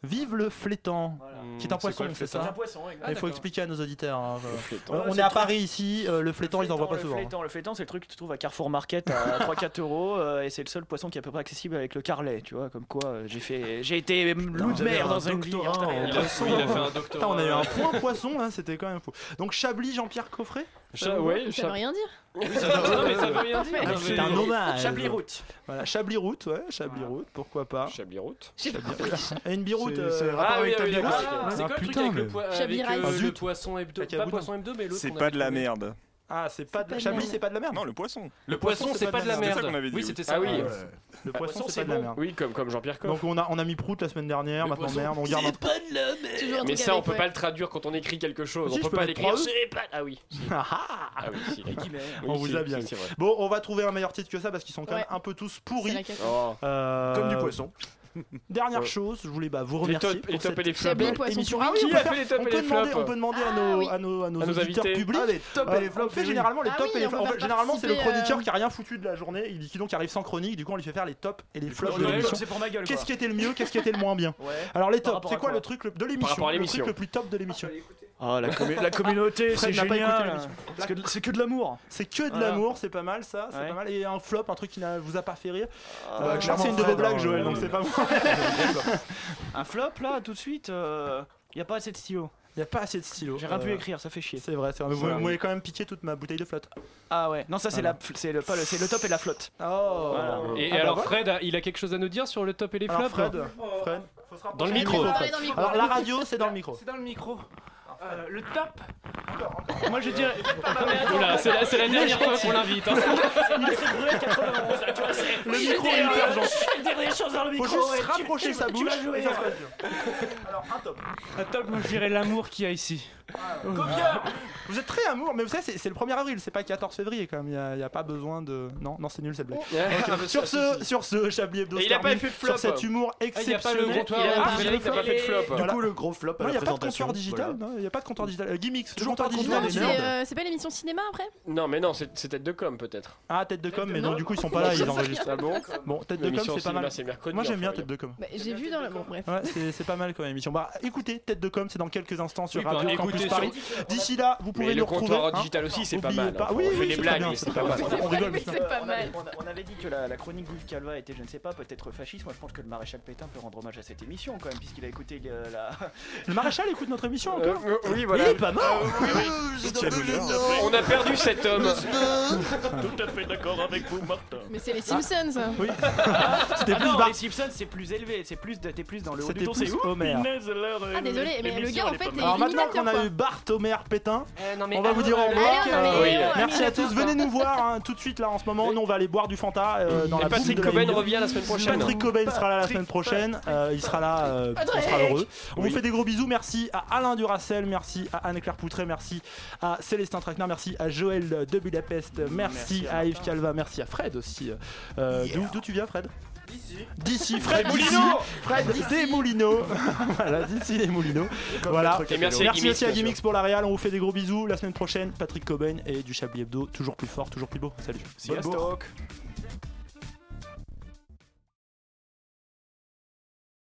I: Vive le flétan, qui est un poisson, c'est ça?
C: C'est un poisson,
I: Il faut expliquer à nos auditeurs. Hein. On
C: C'est
I: est à
C: le
I: Paris ici, le flétan ils en voient pas souvent.
C: Le flétan, c'est le truc que tu trouves à Carrefour Market à 3-4 € et c'est le seul poisson qui est à peu près accessible avec le carlet, tu vois, comme quoi j'ai été loup de mer dans une vie.
J: Il a fait un doctorat.
I: On a eu un point poisson là, c'était quand même fou. Donc Chablis, Jean-Pierre Coffret.
F: Ça veut rien dire.
J: Oui, ça veut rien dire.
I: C'est un hommage.
C: Chablis-Route.
I: Voilà, Chablis-Route, ouais, Chablis-Route, pourquoi pas.
K: Chablis-Route.
I: Et une biroute.
J: C'est rapport avec ta biroute. C'est quoi le truc avec
F: Chablis-Rice.
J: le poisson hebdo? Pas poisson hebdo, mais l'autre.
S: C'est pas de la merde.
I: Ah, c'est pas de Chablis, c'est pas de la merde.
S: Non, le poisson.
J: Le poisson, c'est pas de la merde.
S: C'est ça qu'on avait dit.
J: Oui, c'était ça.
K: Ah oui.
I: Le poisson, c'est pas de la merde.
K: Oui, comme Jean-Pierre Coff.
I: Donc on a mis prout la semaine dernière, maintenant merde, on garde.
J: C'est pas de la merde.
K: Mais ça, on peut pas le traduire quand on écrit quelque chose. On peut pas l'écrire. C'est pas. Ah oui. Ah oui, si.
I: On vous a bien. Bon, on va trouver un meilleur titre que ça parce qu'ils sont quand même un peu tous pourris.
L: Comme du poisson.
I: Dernière chose, je voulais vous remercier
K: les
I: pour
K: top et les
I: cette
K: flops.
I: émission.
K: Qui a fait les top et les flops?
I: On peut demander à nos auditeurs publics.
L: Les top et les flops.
I: On fait généralement les tops et les flops. Généralement, c'est le
F: participer,
I: chroniqueur qui a rien foutu de la journée, qui donc arrive sans chronique. Du coup, on lui fait faire les tops et les flops de l'émission.
C: C'est pour ma gueule.
I: Qu'est-ce qui était le mieux, qu'est-ce qui était le moins bien? Alors les tops, c'est quoi le truc de l'émission? Le truc le plus top de l'émission?
C: Oh, la communauté, c'est
I: Fred n'a pas écouté
C: génial.
I: l'émission.
C: C'est que de l'amour.
I: C'est que de l'amour, c'est pas mal ça, c'est pas mal. Et un flop, un truc qui ne vous a pas fait rire.
L: Clairement,
I: C'est une de vos
L: Fred,
I: blagues, Joël, donc c'est pas moi.
C: Un flop là, tout de suite, y a pas assez de stylo.
I: Il y a pas assez de stylo.
C: J'ai rien pu écrire, ça fait chier.
I: C'est vrai, vous m'avez quand même piqué toute ma bouteille de flotte.
C: Ah ouais, non ça c'est le top et la flotte.
I: Oh.
C: Voilà.
J: Et alors Fred, il a quelque chose à nous dire sur le top et les flops?
I: Fred,
J: dans le micro.
I: Alors la radio, c'est dans le micro.
C: C'est dans le micro. Le top. Moi je dirais.
J: Oula, c'est la dernière fois qu'on l'invite.
C: Il est très brûlé 91. Tu vois,
I: le micro est hyper gentil.
C: Je dirais des choses dans le micro.
I: Faut juste rapprocher sa bouche.
C: Tu vas jouer.
I: Alors un top.
C: Un top, moi je dirais l'amour qu'il y a ici.
I: Combien? Vous êtes très amour, mais vous savez, c'est le 1er avril, c'est pas 14 février quand même. Il y a pas besoin de. Non, c'est nul cette blague. Sur ce, Chablis Hebdo.
K: Il a pas fait de flop.
I: Sur cet humour exceptionnel.
K: Il a pas fait de flop.
L: Du coup, le gros flop à la
I: présentation. Il n'y a pas de comptoir digital. Il n'y a pas de comptoir digital. Gimmicks, toujours pas digital.
F: C'est pas l'émission cinéma après?
K: Non, mais non, c'est tête de com peut-être.
I: Ah, tête de com, mais donc du coup ils sont pas là, ils enregistrent.
K: Ah bon?
I: Bon, tête de com, c'est pas mal. Moi j'aime bien tête de com.
F: J'ai vu dans le. Bon, bref.
I: Ouais, c'est pas mal comme émission. Bah écoutez, tête de com, c'est dans quelques instants sur Radio Campus Paris. D'ici là, vous pouvez nous retrouver.
K: Le comptoir digital aussi, c'est pas mal.
I: Oui,
K: on fait des blagues, mais c'est pas mal.
I: On rigole, mais
F: c'est pas mal.
C: On avait dit que la chronique d'Yves Calva était, je ne sais pas, peut-être fasciste. Moi je pense que le maréchal Pétain peut rendre hommage à cette émission quand même, puisqu'il a écouté la.
I: Le maréchal écoute notre émission encore?
K: Oui, voilà.
I: Il est pas mort.
K: On a perdu cet homme.
C: Tout à fait d'accord avec vous, Martin.
F: Mais c'est les Simpsons ça.
I: Oui. C'était plus
C: les Simpsons, c'est plus élevé, t'es plus dans le haut du ton, c'est
I: Homer.
F: Ah désolé, mais le gars en fait est
I: alors maintenant qu'on a eu Bart, Homer, Pétain, on va vous dire au revoir. Merci à tous, venez nous voir tout de suite là en ce moment. Nous on va aller boire du Fanta dans la
K: Patrick Cobain revient la semaine prochaine.
I: Patrick Cobain sera là la semaine prochaine. Il sera là, on sera heureux. On vous fait des gros bisous. Merci à Alain Duracell, merci à Anne-Claire Poutré, merci à Célestin Traquenard, merci à Joël de Budapest, merci à Yves Calva, merci à Fred aussi. D'où tu viens, Fred? D'ici Fred Moulineau. Fred des Moulineaux. Voilà, d'ici les Moulineaux. Voilà.
K: Et merci
I: aussi à Gimmicks pour la réal. On vous fait des gros bisous. La semaine prochaine, Patrick Cobain et du Chablis Hebdo, toujours plus fort, toujours plus beau. Salut.
C: Bonne bourre.